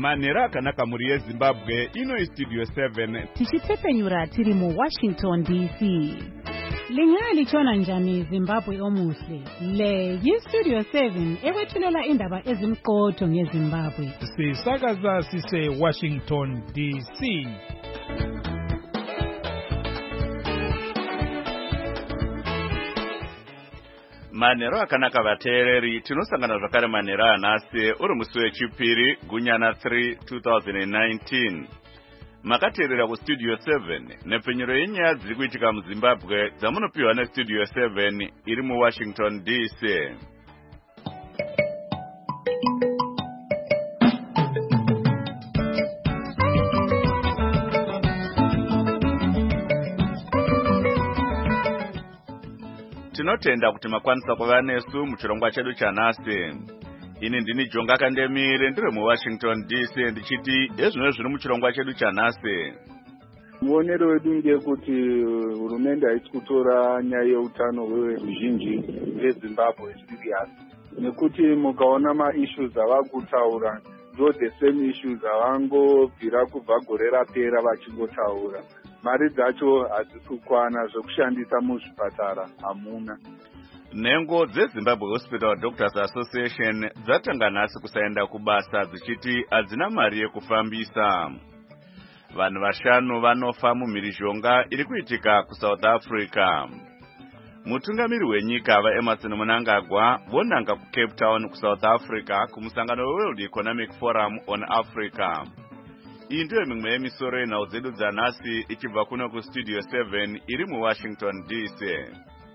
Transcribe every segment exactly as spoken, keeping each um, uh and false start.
manhero akanaka mhuri yezimbabwe. Ino istudio seven tichitepfenyura tiri muwashington D C. Lingalitshona njani Zimbabwe omuhle? Le yistudio seven ekwethulela indaba ezimqotho ngeZimbabwe. Sisakaza sise Washington D C. Manhero akanaka vateereri, tinosangana zvakare manhero anhasi uri musi wechipiri gunyana three two thousand nineteen. Makateerera kustudio seven nepfenyuro yenyaya dziri kuitika muZimbabwe dzamunopiwa nestudio seven iri muWashington D C. Tinotenda kuti makwanisa kuva nesu muchirongwa chedu chanhasi. Ini ndini Jonga Kandemire ndiri muWashington D C ndichiti ezvino zviri muchirongwa chedu chanhasi. Muonero wedu ndeyekuti hurumende haisi kutora nyaya yeutano hweruzhinji veZimbabwe serious. Nekuti mukaona ma-issues avakutaura ndo the same issues avangobvira kubva gore rapera vachingotaura. Mari dzacho hadzisi kukwana zvekushandisa muzvipatara hamuna. Nhengo dzeZimbabwe Hospital Doctors Association dzatanga nhasi kusaenda kubasa dzichiti hadzina mari yekufambisa. Vanhu vashanu vanofa mumhirizhonga iri kuitika kuSouth Africa. Mutungamiri wenyika vaEmmerson Mnangagwa vonanga kuCape Town kuSouth Africa kumusangano weWorld Economic Forum on Africa. Iyi ndiyo mimwe yemisoro yenhau dzedu dzanhasi ichibva kuno kustudio seven iri muWashington D C.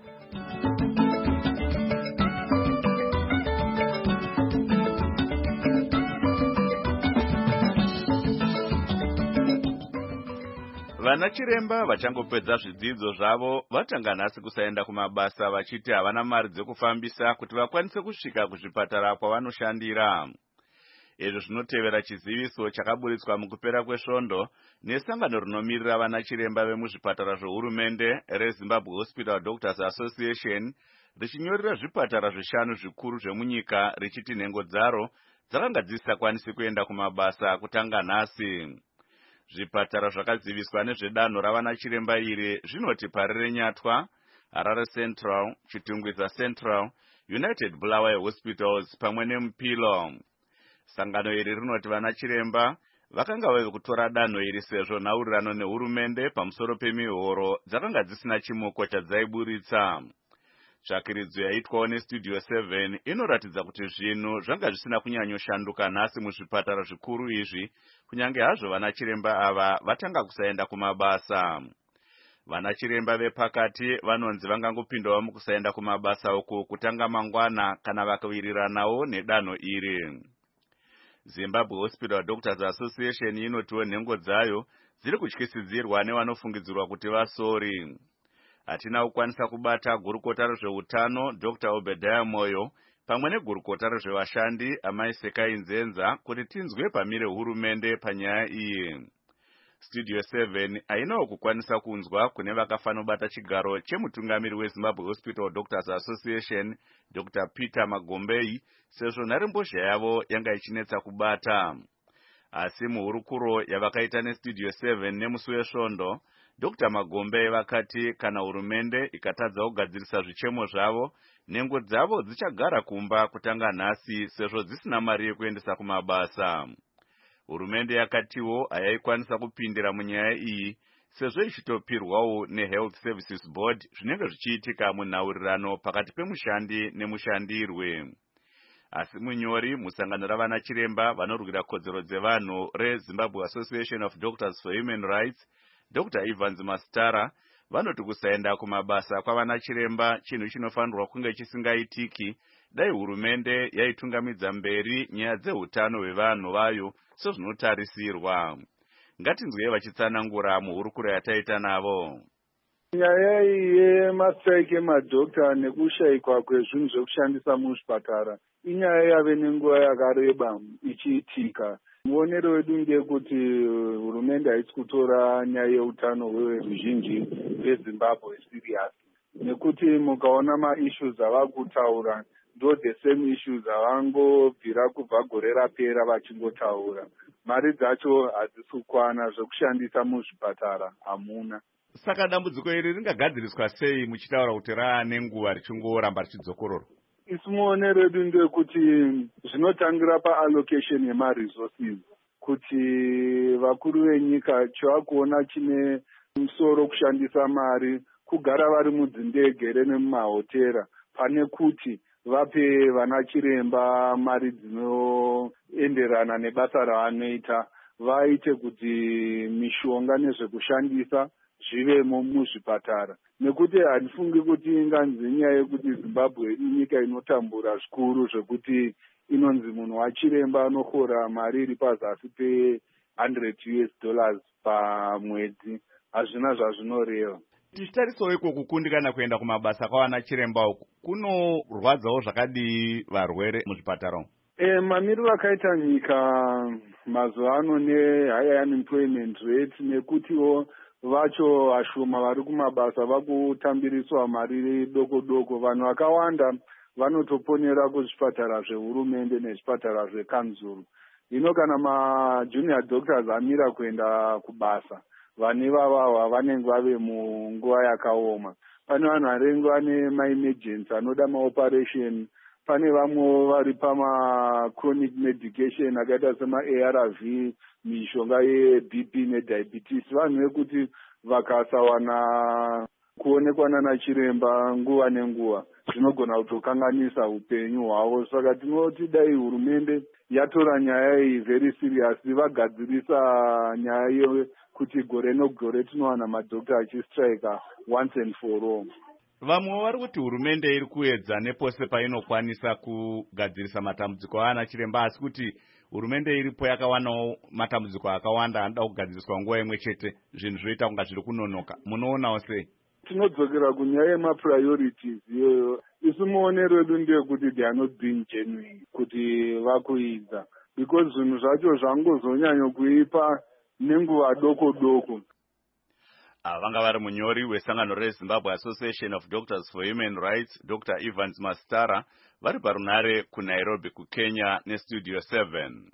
Vana chiremba vachangopedza zvidzidzo zvavo vatanga nhasi kusaenda kumabasa vachiti havana mari dzekufambisa kuti vakwanise kusvika kuzvipatara kwavanoshandira. Izvo zvinotevera chiziviso chakaburitswa mukupera kwesvondo nesangano rinomirira vana chiremba vemuzvipatara zvohurumende reZimbabwe Hospital Doctors Association richinyorera zvipatara zvishanu zvikuru zvemunyika richiti nhengo dzaro dzakanga dzisisakwanisi kuenda kumabasa kutanga nhasi. Zvipatara zvakaziviswa nezvedanho ravana chiremba iri zvinoti Parere Nyatwa, Harare Central, Chitungwiza Central, United Bulawayo Hospitals pamwe neMupilo. Sangano iri rinoti vana chiremba vakanga vave kutora danho iri sezvo nhaurirano nehurumende pamusoro pemihoro dzakanga dzisina chimuko chadzaiburitsa. Tsvakiridzo yaitwawo nestudio seven inoratidza kuti zvinhu zvanga zvisina kunyanyoshanduka nhasi muzvipatara zvikuru izvi, kunyange hazvo vana chiremba ava vatanga kusaenda kumabasa. Vana chiremba vepakati vanonzi vangangopindawo mukusaenda kumabasa uku kutanga mangwana kana vakawiriranawo nedanho iri. Zimbabwe Hospital Doctors Association inotiwo nhengo dzayo dziri kutyisidzirwa nevanofungidzirwa kuti vasori. Hatina kukwanisa kubata gurukota rezveutano Doctor Obadiah Moyo pamwe negurukota rezvevashandi Amai Sekai Nzenza kuti tinzwe pamire hurumende panyaya iyi. Studio seven hainawo kukwanisa kunzwa kune vakafanobata chigaro chemutungamiri weZimbabwe Hospital Doctors Association Doctor Peter Magombei sezvo nharembozha yavo yanga ichinetsa kubata. Asi muhurukuro yavakaita nestudio seven nemusi wesvondo, Doctor Magombei vakati kana hurumende ikatadza kugadzirisa zvichemo zvavo, nhengo dzavo dzichagara kumba kutanga nhasi sezvo dzisina mari yekuendesa kumabasa. Hurumende yakatiwo hayaikwanisa kupindira munyaya iyi sezvo ichitopirwawo neHealth Services Board zvinenge zvichiitika munhaurirano pakati pemushandi nemushandirwe. Asi munyori musangano ravana chiremba vanorwira kodzero dzevanhu reZimbabwe Association of Doctors for Human Rights, Doctor Evans Mastara, vanoti kusaenda kumabasa kwavana chiremba chinhu chinofanirwa kunge chisingaitiki dai hurumende yaitungamidza mberi nyaya dzeutano hwevanhu vayo sezvinotarisirwa. Ngatinzwei vachitsanangura muhurukuro yataita navo. Nyaya yemastrike emadhokta nekushayikwa kwezvinhu zvekushandisa muzvipatara inyaya yave nenguva yakareba ichiitika. Muonero wedu ndeyekuti hurumende haisi kutora nyaya yeutano hweruzhinji veZimbabwe serious. Nekuti mukaona ma-issues avakutaura ndo the same issues avangobvira kubva gore rapera vachingotaura. mari dzacho hadzisi kukwana zvekushandisa muzvipatara hamuna. Saka dambudziko iri ringagadziriswa sei muchitaura kuti raane nguva richingoramba richidzokorora? Isu muone redu ndekuti zvinotangira paallocation yemaresources, kuti vakuru venyika chavakuona chine musoro kushandisa mari kugara vari mudzindege nemumahotera pane kuti vape vana chiremba mari dzinoenderana nebasa ravanoita, vaite kuti mishonga nezvekushandisa zvivemo muzvipatara. Nekuti handifungi kuti inganzi nyaya yekuti Zimbabwe inyika inotambura zvikuru zvekuti inonzi munhu wachiremba anokhora mari iri pazasi pe one hundred U S dollars pamwedzi. Hazvina zvazvinoreva. Tichitarisawo iko kukundikana kuenda kumabasa kwawana chiremba uku kunorwadzawo zvakadii varwere muzvipatara umu? E, mamiriro akaita nyika mazuva ano nehigh unemployment rate nekutiwo vacho vashoma vari kumabasa vakutambiriswa mari doko doko, vanhu vakawanda vanotoponera kuzvipatara zvehurumende nezvipatara zvekanzuru. Hino kana majunior doctors amira kuenda kubasa, vane vavava vanenge vave munguva yakaoma. Pane vanhu varenga vane maemergency anoda maoperation, pane vamwe vari pama chronic medication akaita sema-A R V, mishonga ye-B P ne-diabetes. Vanhu vekuti vakasawana kuonekwa nana chiremba nguva nenguva zvinogona kutokanganisa upenyu hwavo. Saka tinoti dai hurumende yatora nyaya iyi very serious, vagadzirisa nyaya iyo kuti gore negore tinowana madhokta achistrika once and for all. Vamwe vari kuti hurumende iri kuedza nepose painokwanisa kugadzirisa matambudziko aana chiremba, asi kuti hurumende iripo yakawanawo matambudziko akawanda anoda kugadziriswa nguva imwe chete, zvinhu zvoita kunga zviri kunonoka. Munoonawo sei? Tinodzokera kunyaya yemapriorities iyoyo. Isu muone redu ndeyekuti they are not being genuine kuti vakuidza, because zvinhu zvacho zvangozonyanya kuipa nenguva doko doko. Vanga vari munyori wesangano reZimbabwe Association of Doctors for Human Rights, Doctor Evans Mastara, vari parunare kuNairobi kuKenya neStudio seven.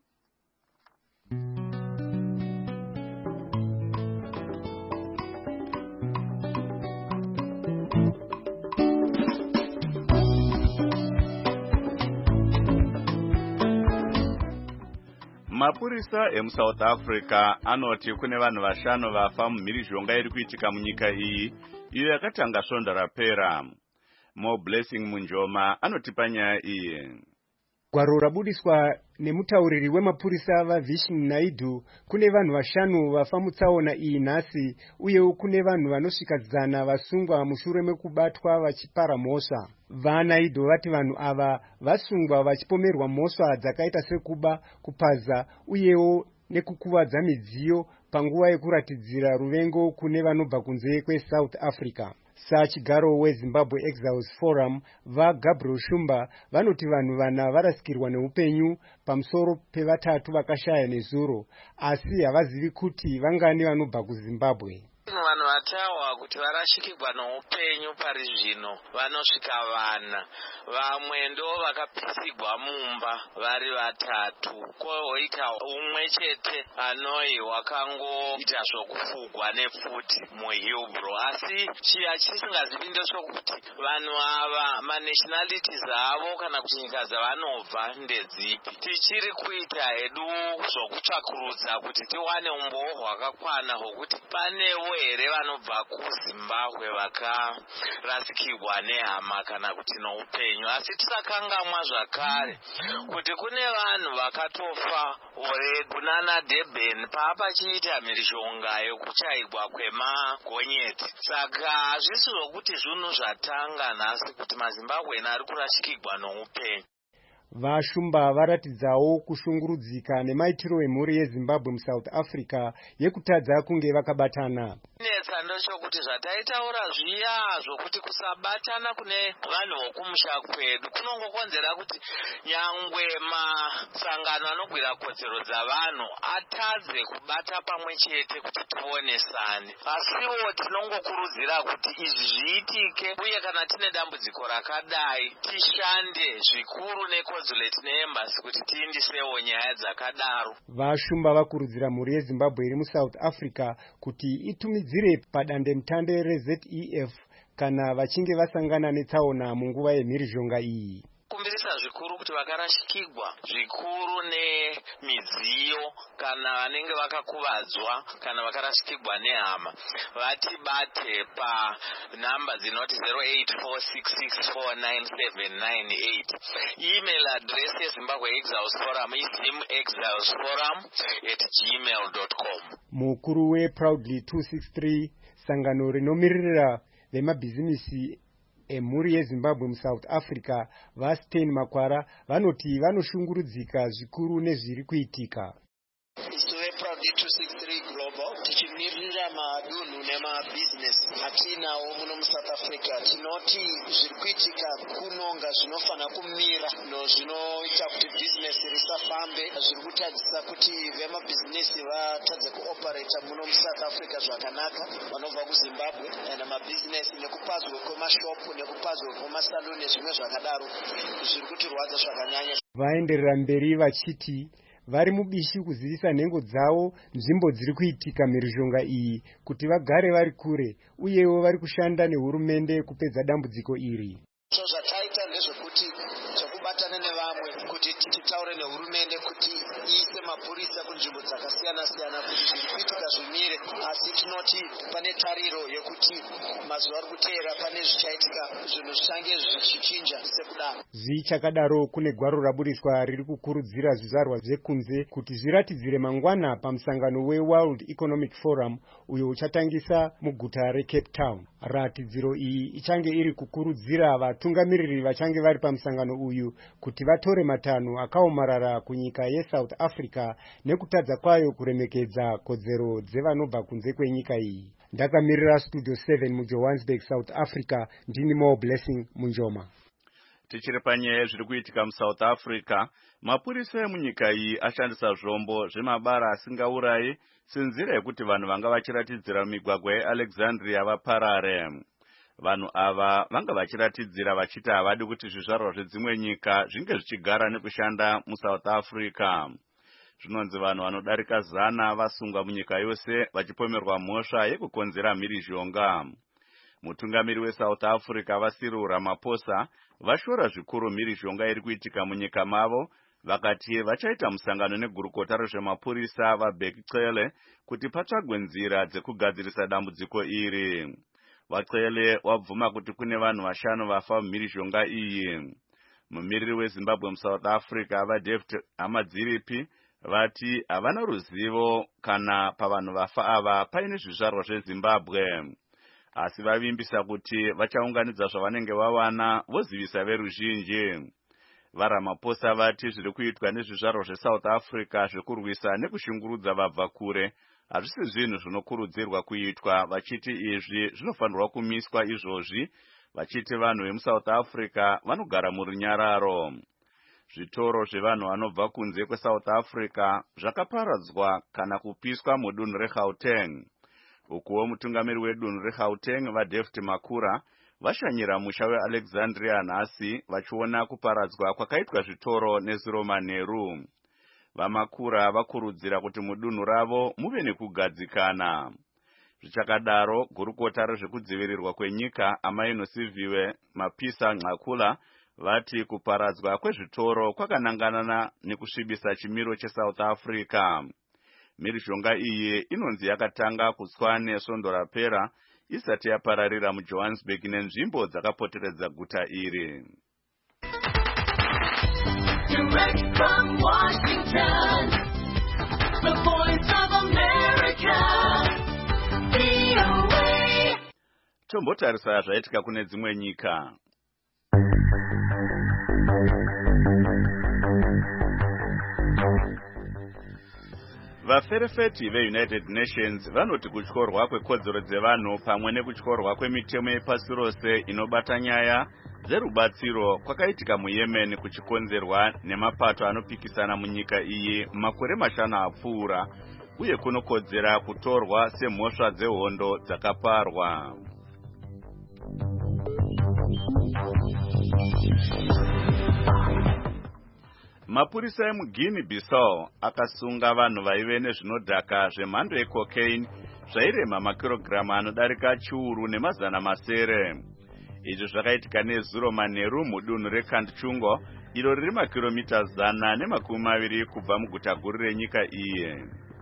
Mapurisa emuSouth Africa anoti kune vanhu vashanu vafa mumhirizhonga iri kuitika munyika iyi iyo yakatanga svonda rapera. Mo Blessing Munjoma anotipa nyaya iyi. Gwaro rabudiswa nemutauriri wemapurisa vaVishnu Naidoo kune vanhu vashanu vafa mutsaona iyi nhasi, uyewo kune vanhu vanosvika zana vasungwa mushure mekubatwa vachipara mhosva. VaNaidoo vati vanhu ava vasungwa vachipomerwa mhosva dzakaita sekuba, kupaza uyewo nekukuvadza midziyo panguva yekuratidzira ruvengo kune vanobva kunze kweSouth Africa. Sachigaro weZimbabwe Exiles Forum vaGabriel Shumba vanoti vanhu vana varasikirwa neupenyu pamusoro pevatatu vakashaya nezuro, asi havazivi kuti vangani vanobva kuZimbabwe. Vanhu vatawa kuti varashikirwa neupenyu pari zvino vanosvika vana, vamwe ndo vakapisigwa mumba vari vatatu, kwoita umwe chete anoi wakangoita zvokufugwa nepfuti muHillbrow. Asi chiya chisingazivi ndechekuti vanhu ava manationalities avo kana kuti nyika dzavanobva ndedzipi. Tichiri kuita hedu zvokutsvakurudza kuti tiwane umboo hwakakwana hwokuti panewo here vanobva kuZimbabwe vakarasikirwa nehama kana kuti noupenyu. Asi tisakangamwa zvakare kuti kune vanhu vakatofa ore kunana Durban paapachiita mhirizhonga yokuchaigwa kwemagonyeti. Saka hazvisi zvokuti zvinhu zvatanga nhasi kuti maZimbabweni ari kurashikirwa noupenyu. Vashumba varatidzawo kushungurudzika nemaitiro emhuri yeZimbabwe muSouth Africa yekutadza kunge vakabatana. Netsa ndochokuti zvataitaura zviya zvokuti kusabatana kune vanhu vokumusha kwedu kunongokonzera kuti nyangwe masangano anogwira kodzero dzavanhu atadze kubata pamwe chete kuti tionesane. Asiwo tinongokurudzira kuti izvi zviitike, uye kana tine dambudziko rakadai tishande zvikuru nekodzero congratulate neembassy kuti tiindisewo nyaya dzakadaro. Vashumba vakurudzira mhuri yeZimbabwe iri muSouth Africa kuti itumidzire padandemutande reZ E F kana vachinge vasangana netsaona munguva yemhirizhonga iyi. Kumbirisa zvikuru kuti vakarashikirwa zvikuru nemidziyo kana vanenge vakakuvadzwa kana vakarashikirwa nehama vatibate panhamba dzinoti zero eight four six six four nine seven nine eight. Email address yeZimbabwe Exiles Forum is zimexilesforum at gmail dot com. Mukuru weProudly two sixty-three sangano rinomiririra vemabhizinisi emhuri yeZimbabwe muSouth Africa vaSten Makwara vanoti vanoshungurudzika zvikuru nezviri kuitika. Proudly two sixty-three Global tichimirira madunhu nemabusiness atinawo muno muSouth Africa tinoti zviri kuitika kunonga zvinofana kumira nozvinoita kuti business risafambe zviri kutadzisa kuti vemabusiness vatadze kuoperata muno muSouth Africa zvakanaka vanobva kuZimbabwe and mabusiness nekupadzwa kwemashopu nekupadzwa kwemasaluni nezvimwe zvakadaro zviri kutirwadza zvakanyanya. Vaenderera mberi vachiti vari mubishi kuzivisa nhengo dzavo nzvimbo dziri kuitika mhirizhonga iyi kuti vagare vari kure uyewo vari kushanda nehurumende kupedza dambudziko iri. So zvataita ndezvekuti tikubatana nevamwe kuti titaure nehurumende kuti iise mapurisa kunzvimbo dzakasiyana siyana kuti zviri kuitika zvimire, asi tinoti pane tariro yekuti mazuva ari kuteera pane zvichaitika zvinhu zvichange zvichichinja sekudaro. Zvichakadaro kune gwaro rabudiswa riri kukurudzira zvizvarwa zvekunze kuti zviratidzire mangwana pamusangano weWorld Economic Forum uyo uchatangisa muguta reCape Town. Ratidziro iyi ichange iri kukurudzira vatungamiriri vachange vari pamusangano uyu kuti vatore matanho akaomarara kunyika yeSouth Africa nekutadza kwayo kuremekedza kodzero dzevanobva kunze kwenyika iyi. Ndakamirira Studio seven muJohannesburg, South Africa, ndini Mo Blessing Munjoma. Tichiri panyaya zviri kuitika muSouth Africa, mapurisa emunyika iyi ashandisa zvombo zvemabara asingaurayi senzira yekuti vanhu vanga vachiratidzira migwagwa yeAlexandria vaparare. Vanhu ava vanga vachiratidzira vachiti havadi kuti zvizvarwa zvedzimwe nyika zvinge zvichigara nekushanda muSouth Africa. Zvinonzi vanhu vanodarika zana vasungwa munyika yose vachipomerwa mhosva yekukonzera mhirizhonga. Mutungamiri weSouth Africa vaCyril Ramaphosa vashora zvikuru mhirizhonga iri kuitika munyika mavo, vakati vachaita musangano negurukota rezvemapurisa vaBheki Cele kuti patsvagwe nzira dzekugadzirisa dambudziko iri. VaCele wabvuma kuti kune vanhu vashanu vafa mumhirizhonga iyi. Mumiriri weZimbabwe muSouth Africa vaDavid Hamadziripi vati havana ruzivo kana pavanhu vafa ava paine zvizvarwa zveZimbabwe, asi vavimbisa kuti vachaunganidza zvavanenge vawana vozivisa veruzhinji. VaRamaphosa vati zviri kuitwa nezvizvarwa zveSouth Africa zvekurwisa nekushungurudza vabva kure hazvisi zvinhu zvinokurudzirwa kuitwa, vachiti izvi zvinofanirwa kumiswa izvozvi, vachiti vanhu vemuSouth Africa vanogara murunyararo. Zvitoro zvevanhu vanobva kunze kweSouth Africa zvakaparadzwa kana kupiswa mudunhu reGauteng. Ukuwo mutungamiri wedunhu reGauteng vaDavid Makura vashanyira musha weAlexandria nhasi vachiona kuparadzwa kwakaitwa zvitoro neZuro manheru. VaMakura vakurudzira kuti mudunhu ravo muve nekugadzikana. Zvichakadaro, gurukota rezvekudzivirirwa kwenyika Amai Nosiviwe Mapisa Nxakula vati kuparadzwa kwezvitoro kwakanangana nekusvibisa chimiro cheSouth Africa. Mhirizhonga iyi inonzi yakatanga kutswa nesvondo rapera isati yapararira muJohannesburg nenzvimbo dzakapoteredza guta iri. Direct from Washington, the voice of America, V O A. Tombotarisa zvaitika kune dzimwe nyika. Vaferefeti veUnited Nations vanoti kutyorwa kwekodzero dzevanhu pamwe nekutyorwa kwemitemo yepasi rose inobata nyaya dzerubatsiro kwakaitika muYemen kuchikonzerwa nemapato anopikisana munyika iyi makore mashanu apfuura, uye kunokodzera kutorwa semhosva dzehondo dzakaparwa. Mapurisa emuguinea bissau akasunga vanhu vaive nezvinodhaka zvemhando yecocaine zvairema makirogiramu anodarika chiuru nemazana masere. Izvi zvakaitika nezuro manheru mudunhu rekantchungo iro riri makiromita zana nemakumi maviri kubva muguta guru renyika iyi.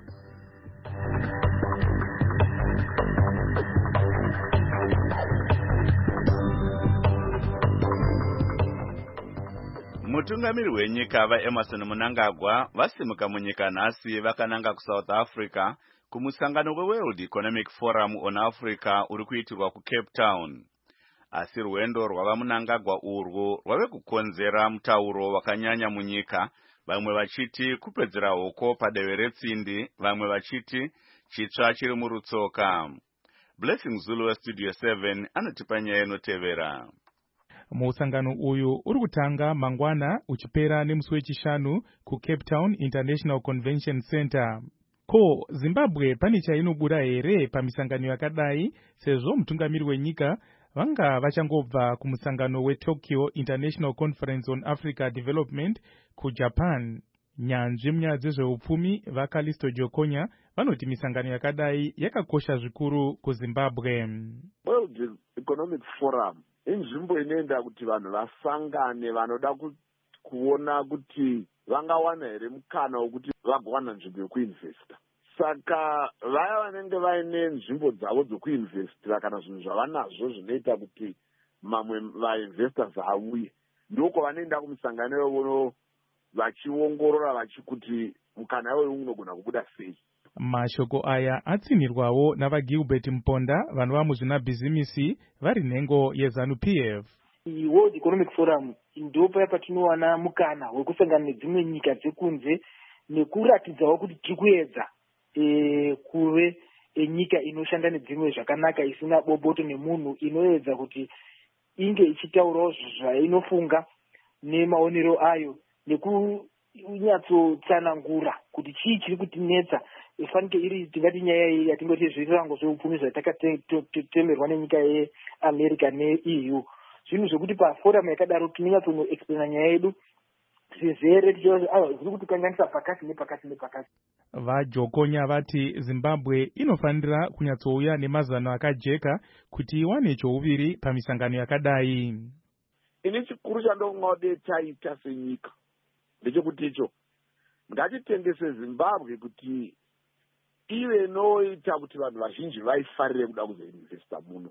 Mutungamiri wenyika vaEmerson Mnangagwa vasimuka munyika nhasi vakananga kuSouth Africa kumusangano weWorld Economic Forum on Africa uri kuitirwa kuCape Town. Asi rwendo rwava Mnangagwa urwu rwave kukonzera mutauro wakanyanya munyika, vamwe vachiti kupedzera hoko padehwe retsindi, vamwe vachiti chitsva chiri murutsoka. Blessing Zulu weStudio seven anotipa nyaya inotevera. Musangano uyu uri kutanga mangwana uchipera nemusi wechishanu kuCape Town International Convention Center. Ko Zimbabwe pane chainobuda here pamisangano yakadai, sezvo mutungamiri wenyika vanga vachangobva kumusangano weTokyo International Conference on Africa Development kuJapan. Nyanzvi munyaya dzezveupfumi vaKalisto Jokonya vanoti misangano yakadai yakakosha zvikuru kuZimbabwe. World Economic Forum inzvimbo inoenda kuti vanhu vasangane vanoda kuona kuti vangawana here mukana wekuti vagowana nzvimbo yekuinvesta. Saka vaya vanenge vaine nzvimbo dzavo dzokuinvestira kana zvinhu zvavanazvo zvinoita kuti mamwe vainvestors auye, ndoko vanoenda kumisangano iyoyo vachiongorora vachikuti mukana iwoyo unogona kubuda sei. Mashoko aya atsinirwawo navaGilbert Mponda vanova muzvinabhizimisi vari nhengo yeZANU-P F. World Economic Forum ndopa patinowana mukana wekusangana nedzimwe nyika dzekunze nekuratidzawo kuti tiri kuedza e, kuve e, nyika inoshanda nedzimwe zvakanaka isina boboto nemunhu, inoedza kuti inge ichitaurawo zvainofunga nemaonero ayo nekunyatso-tsanangura kuti chii chiri kutinetsa. Ifanike iri tingati nyaya iyi yatingoti zvirango zveupfumi zvatakatemerwa nenyika yeAmerica neE U. Zvinhu zvokuti paforum yakadaro tinonyatsonoexplaina nyaya yedu zvizere zviri kutikanganisa pakati nepakati nepakati. VaJokonya vati Zimbabwe inofanira kunyatsouya nemazano akajeka kuti iwane chouviri pamisangano yakadai. Ini chikuru chandongode taita senyika ndechekuti icho ngatitengese Zimbabwe kuti ive inoita kuti vanhu vazhinji vaifarire kuda kuzoinvesta muno.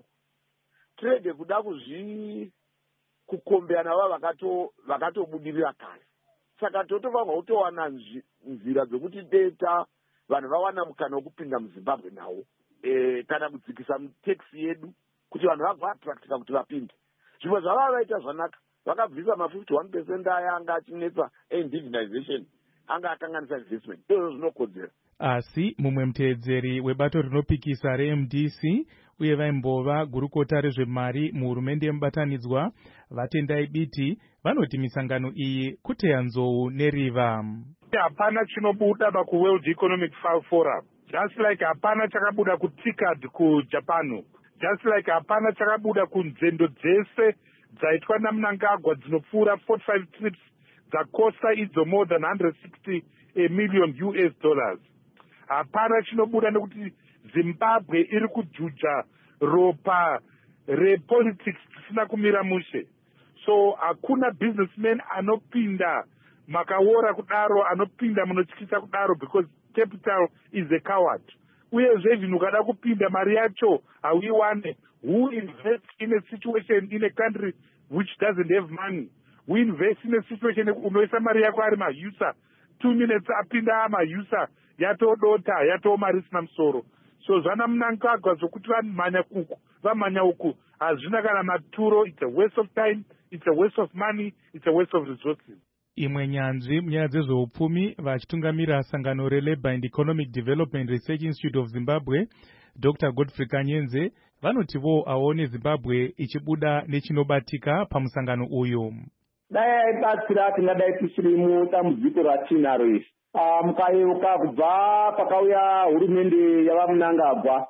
Tirege kuda kuzvi kukombeana vava vakato vakatobudirira kare. Saka totofanwa kutowana nzira dzokuti data vanhu vawana mukana wokupinda muZimbabwe nawo e, kana kudzikisa mutaxi yedu kuti vanhu vagoattractika kuti vapinde. Zvimwe zvavava vaita zvanaka, vakabvisa ma fifty one percent aya anga achinetsa indigenization, anga akanganisa investment. Izvo zvinokodzera. Asi mumwe muteedzeri webato rinopikisa reM D C uye vaimbova gurukota rezvemari muhurumende yemubatanidzwa vatendai biti vanoti misangano iyi kuteya nzou neriva. Hapana chinobuda pakuWorld Economic Forum, just like hapana chakabuda kuTICAD kuJapan, just like hapana chakabuda kunzendo dzese dzaitwa naMnangagwa dzinopfuura forty-five trips dzakosta idzo more than one hundred sixty million U S dollars. Hapana chinobuda nekuti Zimbabwe iri kujuja ropa repolitics tisina kumira mushe. So hakuna businessman anopinda makaora kudaro, anopinda munotyisa kudaro, because capital is a coward. Uyezve vinhu kada kupinda mari yacho hauiwane. Who invests in a situation in a country which doesn't have money? We invest in a situation unoisa mari yako ari mahusa, two minutes apinda mahusa yatodota yatomari isina musoro. So zvana Mnangagwa zvokuti vamhanya uku vamhanya uku hazvina kana maturo. It's a waste of time, it's a waste of money, it's a waste of resources. Imwe nyanzvi munyaya dzezveupfumi vachitungamira sangano reLabour and Economic Development Research Institute of Zimbabwe, Doctor Godfrey Kanyenze, vanotivo aone Zimbabwe ichibuda nechinobatika pamusangano uyu. Dai aibatsira tingadai tisiri mudambudziko ratinaro isi. Mukayeuka kubva pakauya hurumende yavaMnangagwa,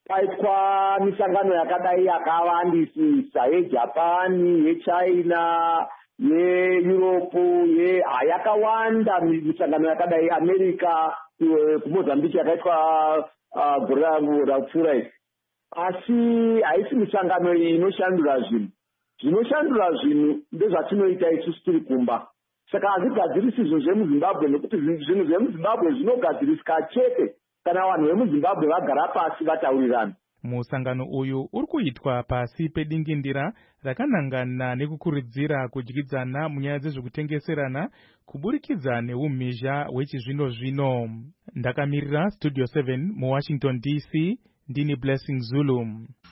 paitwa misangano yakadai yakawandisisa, yeJapani, yeChina, yeeurope ye yakawanda misangano yakadai america kumozambique yakaitwa gore rapfuura isi, asi haisi misangano inoshandura zvinhu. Zvinoshandura zvinhu ndezvatinoita isusu tiri kumba. Saka hazvigadzirisi zvinhu zvemuzimbabwe, nekuti zvinhu zvemuzimbabwe zvinogadzirisika chete kana vanhu vemuzimbabwe vagara pasi vataurirana. Musangano uyu uri kuitwa pasi pedingindira rakanangana nekukurudzira kudyidzana munyaya dzezvekutengeserana kuburikidza neumhizha hwechizvino zvino. Ndakamirira Studio seven muWashington D C, ndini Blessing Zulu.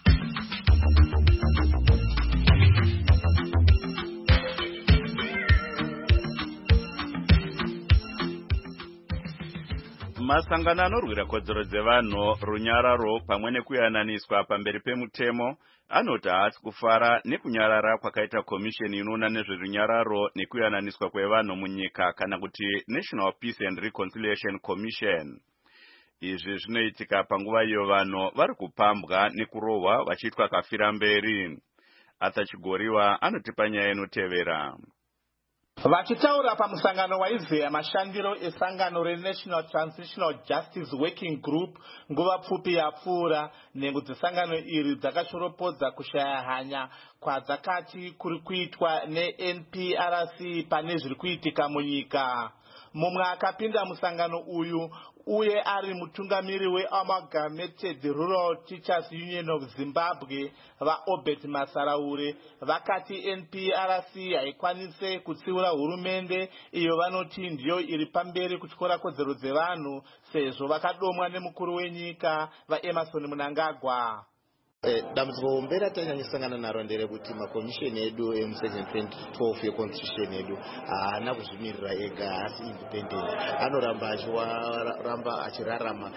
Masangano anorwira kodzero dzevanhu runyararo pamwe nekuyananiswa pamberi pemutemo anoti haasi kufara nekunyarara kwakaita komisheni inoona nezverunyararo nekuyananiswa kwevanhu munyika kana kuti National Peace and Reconciliation Commission. Izvi zvinoitika panguva iyo vanhu vari kupambwa nekurohwa vachiitwa kafira mberi. Atachigoriwa anotipa nyaya inotevera. Vachitaura pamusangano waizeya mashandiro esangano reNational Transitional Justice Working Group nguva pfupi yapfuura, nhengo dzesangano iri dzakashoropodza kushaya hanya kwadzakati kuri kuitwa neN P R C pane zviri kuitika munyika. Mumwe akapinda musangano uyu uye ari mutungamiri weAmalgamated Rural Teachers Union of Zimbabwe vaObert Masaraure vakati N P R C haikwanise kutsiura hurumende iyo vanoti ndiyo iri pamberi kutyora kodzero dzevanhu sezvo vakadomwa nemukuru wenyika vaEmerson Mnangagwa. Dambudziko hombe ratanyanyisangana naro nderekuti makomisheni edu emusection twenty twelve yeconstitution edu haana kuzvimirira ega, haasi independent, anoramba achiramba achirarama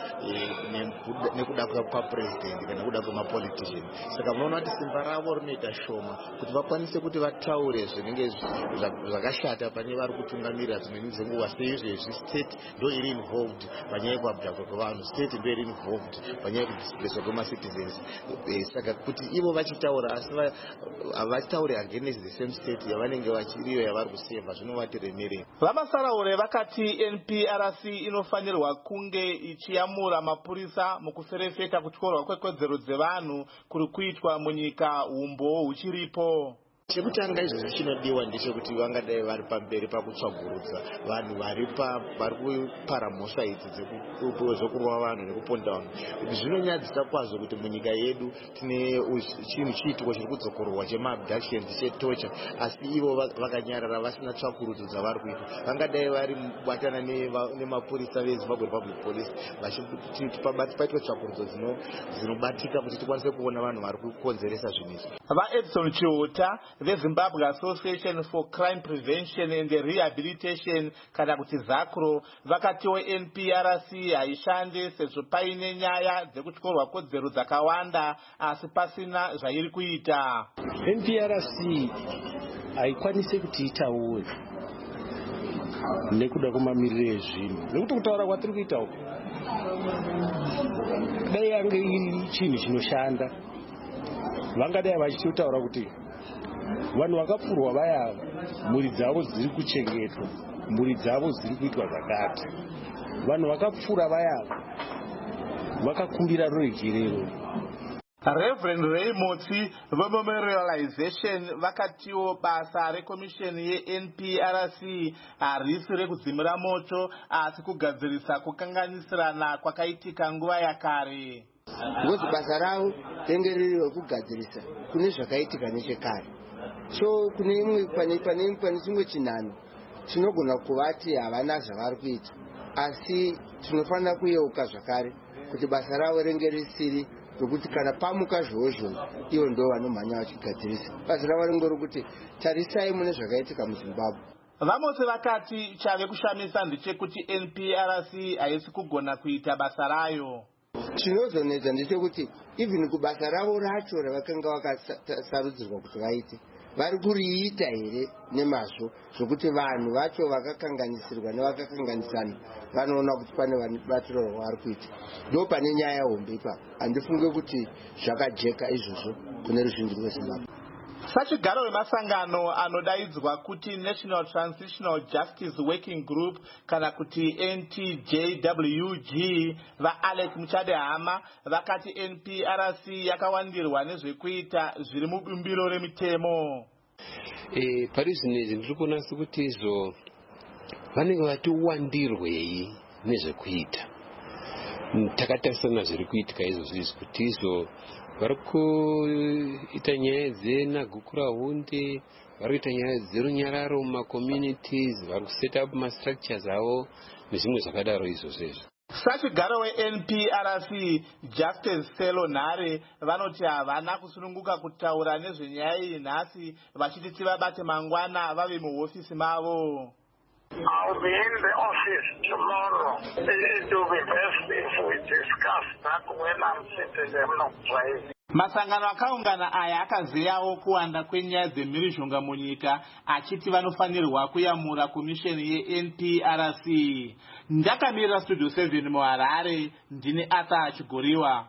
nekuda kwapresident kana kuda kwemapolitician. Saka munoona kuti simba ravo rinoita shoma kuti vakwanise kuti vataure zvinenge zvakashata pane vari kutungamirira dzimweni dzenguva. Seizvezvi state ndo iri involved panyaya yekuabhadhwa kwevanhu, state ndo iri involved panyaya yekudisplacedwa kwemacitizens. Saka kuti ivo vachitaura asi havataure against the same state yavanenge vachiriyo yavari kuseva zvinovatiremere. Vamasaraure vakati N P R C inofanirwa kunge ichiyamura mapurisa mukuserefeta kutyorwa kwekodzero dzevanhu kuri kuitwa munyika umbo huchiripo. Chekutanga izvozvo chinodiwa ndechekuti vangadai vari pamberi pakutsvagurudza vanhu vari kupara mhosva idzi dzekurova vanhu nekuponda vanhu. Zvinonyadzisa kwazvo kuti munyika yedu tine chinhu chiitiko chiri kudzokorwa chemaabductions chetorture, asi ivo vakanyarara vasina tsvakurudzo dzavari kuita. Vangadai vari kubatana nemapurisa veZimbabwe Republic Police vachiti paitwe tsvakurudzo dzinobatika kuti tikwanise kuona vanhu vari kukonzeresa zvinhu izvi. VaEdson Chiota veZimbabwe Association for Crime Prevention and Rehabilitation kana kuti ZACRO vakatiwo N P R C haishande sezvo paine nyaya dzekutyorwa kodzero dzakawanda asi pasina zvairi kuita. N P R C haikwanise kuti itaure nekuda kwemamiriro ezvinhu, nekuti kutaura kwatiri kuita uku dai yange iri chinhu chinoshanda vangadai vachitotaura kuti vanhu vakapfurwa vaya mhuri dzavo dziri kuchengetwa, mhuri dzavo dziri kuitwa zvakati. Vanhu vakapfura vaya vakakumbira ruregerero. Reverend Ray Motsi veMemorialization vakatiwo basa rekomisheni yeN P R C harisi rekudzimira moto asi kugadzirisa kukanganisirana kwakaitika nguva yakare. Ngozi basa ravo renge riri rekugadzirisa kune zvakaitika nechekare. So kune imwe pane pane pane chimwe chinhano chinogona kuvati havana zvavari kuita, asi tinofanira kuyeuka zvakare kuti basa ravo renge risiri rokuti kana pamuka zvozvo ivo ndo vanomhanya vachigadzirisa. Basa ravo ringo rokuti tarisai mune zvakaitika muZimbabwe. Vamose vakati chave kushamisa ndechekuti N P R C haisi kugona kuita basa rayo. Chinozonetsa ndechekuti even kubasa ravo racho ravakanga vakasarudzirwa kuti vaite vari kuriita here nemazvo zvokuti vanhu vacho vakakanganisirwa nevakakanganisana vanoona kuti pane batiro ravari kuita. Ndo pane nyaya hombe ipapo. Handifunge kuti zvakajeka izvozvo kune ruzhinji rweZimbabwe. sachigaro wemasangano anodaidzwa kuti National Transitional Justice Working Group kana kuti N T J W G, vaAlex Muchadehama vakati N P R C yakawandirwa nezvekuita zviri mubumbiro remitemo. Eh, parizvinezvi ndiri kuona sekuti izvo vanenge vatiwandirwei nezvekuita. Takatarisana zviri kuitika izvo izvi kuti izvo vari kuita nyaya dzenagukura hunde, vari kuita nyaya dzerunyararo mumakommunities, vari kuseta up mastructures avo nezvimwe zvakadaro izvozvo izvo. Sachigaro we-N P R C Justice Selo Nhare vanoti havana kusununguka kutaura nezvenyaya iyi nhasi, vachiti tivabate mangwana vave muhofisi mavo. I'll be in the office tomorrow. It will be best if we discuss that when I'm sitting there not playing. Masangano akaungana aya akazeyawo kuwanda kwenyaya dzemhirizhonga munyika, achiti vanofanirwa kuyamura komisheni ye-N P R C. Ndakamirira Studio seven muHarare, ndine Asa Chigoriwa.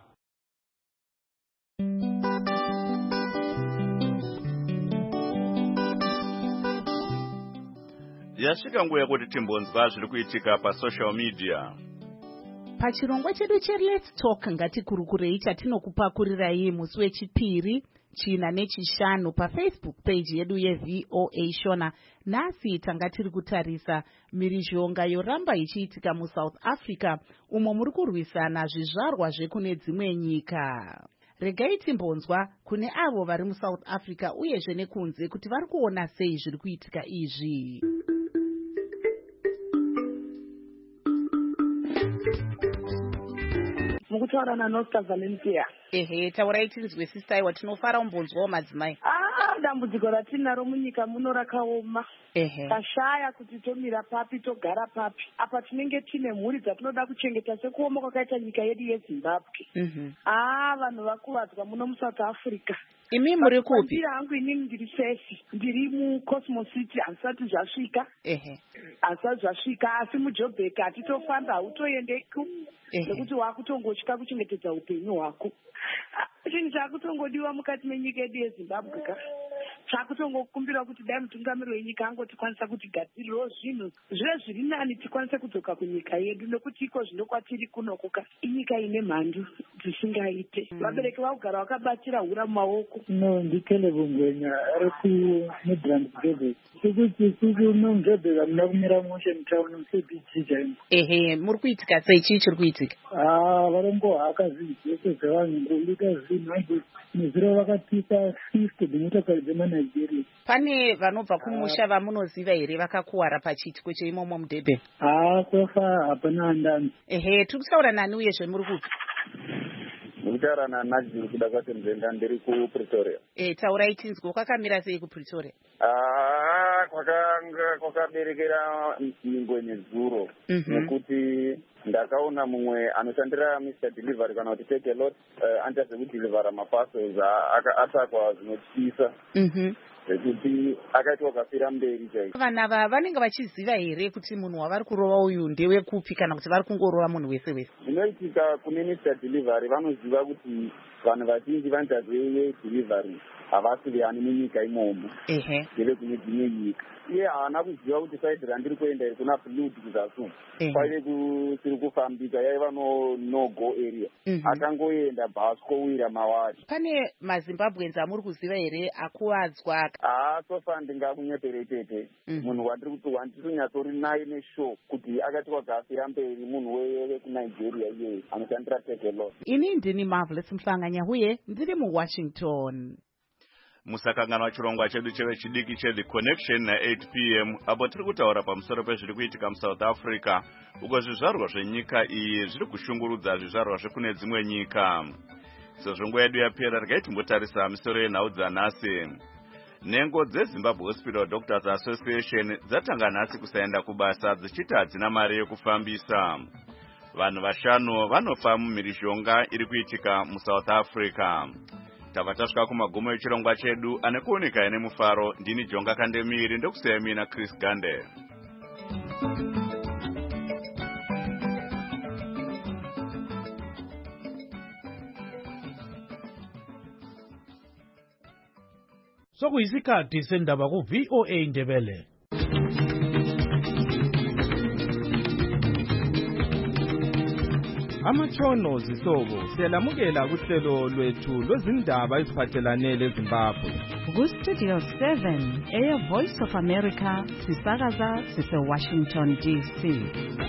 Yasvika nguva yekuti timbonzwa zviri kuitika pasocial media. Pachirongwa chedu che-Let's Talk ngatikurukurei chatinokupakurirai musi wechipiri, china nechishanu paFacebook page yedu yeV O A Shona. Nhasi tanga tiri kutarisa mhirizhonga yoramba ichiitika muSouth Africa, umo muri kurwisana zvizvarwa zvekune dzimwe nyika. Regai timbonzwa kune avo vari muSouth Africa uyezve nekunze kuti vari kuona sei zviri kuitika izvi. Mukutaura naNoscar Valencia. Ehe, taurai tinzwe sistai watinofara umbonzwawo madzimai. Ah, dambudziko ratinaro munyika muno rakaoma. Ehe. Tashaya kuti tomira papi togara papi. Apa tinenge tine mhuri dzatinoda kuchengeta sekuoma kwakaita nyika yedu yeZimbabwe. Mhm. Ah, vanhu vakuvadzwa muno muSouth Africa. Imi muri kupi? Ndiri hangu inini ndiri sefi. Ndiri muCosmos City, hazvisati zvasvika. Ehe. Hazvisati zvasvika, asi muJoburg hatitofamba, hautoendeku. Nekuti wakutongotya kuchengetedza upenyu hwako. Chinhu chakutongodiwa mukati menyika yedu yeZimbabwe ka chakutongokumbira kuti dai mutungamiri wenyika angotikwanisa kuti gadziriro zvinhu zvive zviri nani tikwanise kudzoka kunyika yedu, nekuti iko zvino kwatiri kunoko ka inyika ine mhandu dzisingaite. Vabereki vakugara vakabatira hura mumaoko. No, ndiKaleb Ngwenya ari kuMidrand Joburg. Sekuti kuno Joburg hamuna kumira motion town C B G chaimo. Ehe, muri kuitika sei, chii chiri kuitika? Ah, varongohaka zvinhu zvese zvevanhu ngokuita zvinhu haidi nezviro vakapisa fifty dzimotokari dzemanigeria. Pane vanobva kumusha vamunoziva here vakakuwara pachiitiko cheimomo muDurban? Ah, sofa hapana andani. Ehe, tiri kutaura nani uyezve muri kupi? Ndikutaura naNajib kuda kwati Mzenda, ndiri kuPretoria. Eh, taurai tinzwe, kwakamira sei kuPretoria? Ah, kwakanga kwakaberekera Ngwenye Zuro, nekuti ndakaona mumwe anoshandira Mister Delivery kana kuti Take a Lot antaze kudelivera maparcels atakwa zvinotyisa. Mhm. Zvekuti akaitwa kafira mberi chaiko. Vana ava vanenge vachiziva here kuti munhu wavari kurova uyu ndewekupi kana kuti vari kungorova munhu wese wese? Zvinoitika kune Mister Delivery vanoziva kuti vanhu vazhinji vanotaze delivery havasi veyani munyika imomo. Ehe. Ndeve kune dzimwe nyika. Iye haana kuziva kuti saidi randiri kuenda iri kuna Flood kuZaSu. Kwaive kusiri kufambika, yaiva no no go area. Akangoenda bhaskowira mawari. Pane maZimbabweans amuri kuziva here akuwadzwa? Ah, sofa ndingakunyeperetete. Munhu wandiri kuti wandisonyatsouri naye neshow kuti akati kwagafira mberi munhu wekuNigeria iye anoshandira Take a Lot. Ini ndini Marvelous Mhlanganya uye ndiri muWashington. Musakanganwa chirongwa chedu chevechidiki cheThe Connection na-eight p m apo tiri kutaura pamusoro pezviri kuitika muSouth Africa, uko zvizvarwa zvenyika iyi zviri kushungurudza zvizvarwa zvekune dzimwe nyika. Sezvo nguva yedu yapera, regai timbotarisa misoro yenhau dzanhasi. Nhengo dzeZimbabwe Hospital Doctors Association dzatanga nhasi kusaenda kubasa dzichiti hadzina mari yekufambisa. Vanhu vashanu vanofa mumhirizhonga iri kuitika muSouth Africa. Tava tasvika kumagumo echirongwa chedu, ane kuoneka ine mufaro. Ndini Jonga Kandemiri, ndokuseya mina Chris Gande. sokuyisikhathi sendaba ku-V O A Ndebele. Amatshono zisobo siyalamukela kuhlelo lwethu lwezindaba eziphathelane leZimbabwe. Ku-Studio seven, Air Voice of America, sisakaza sise-Washington D C.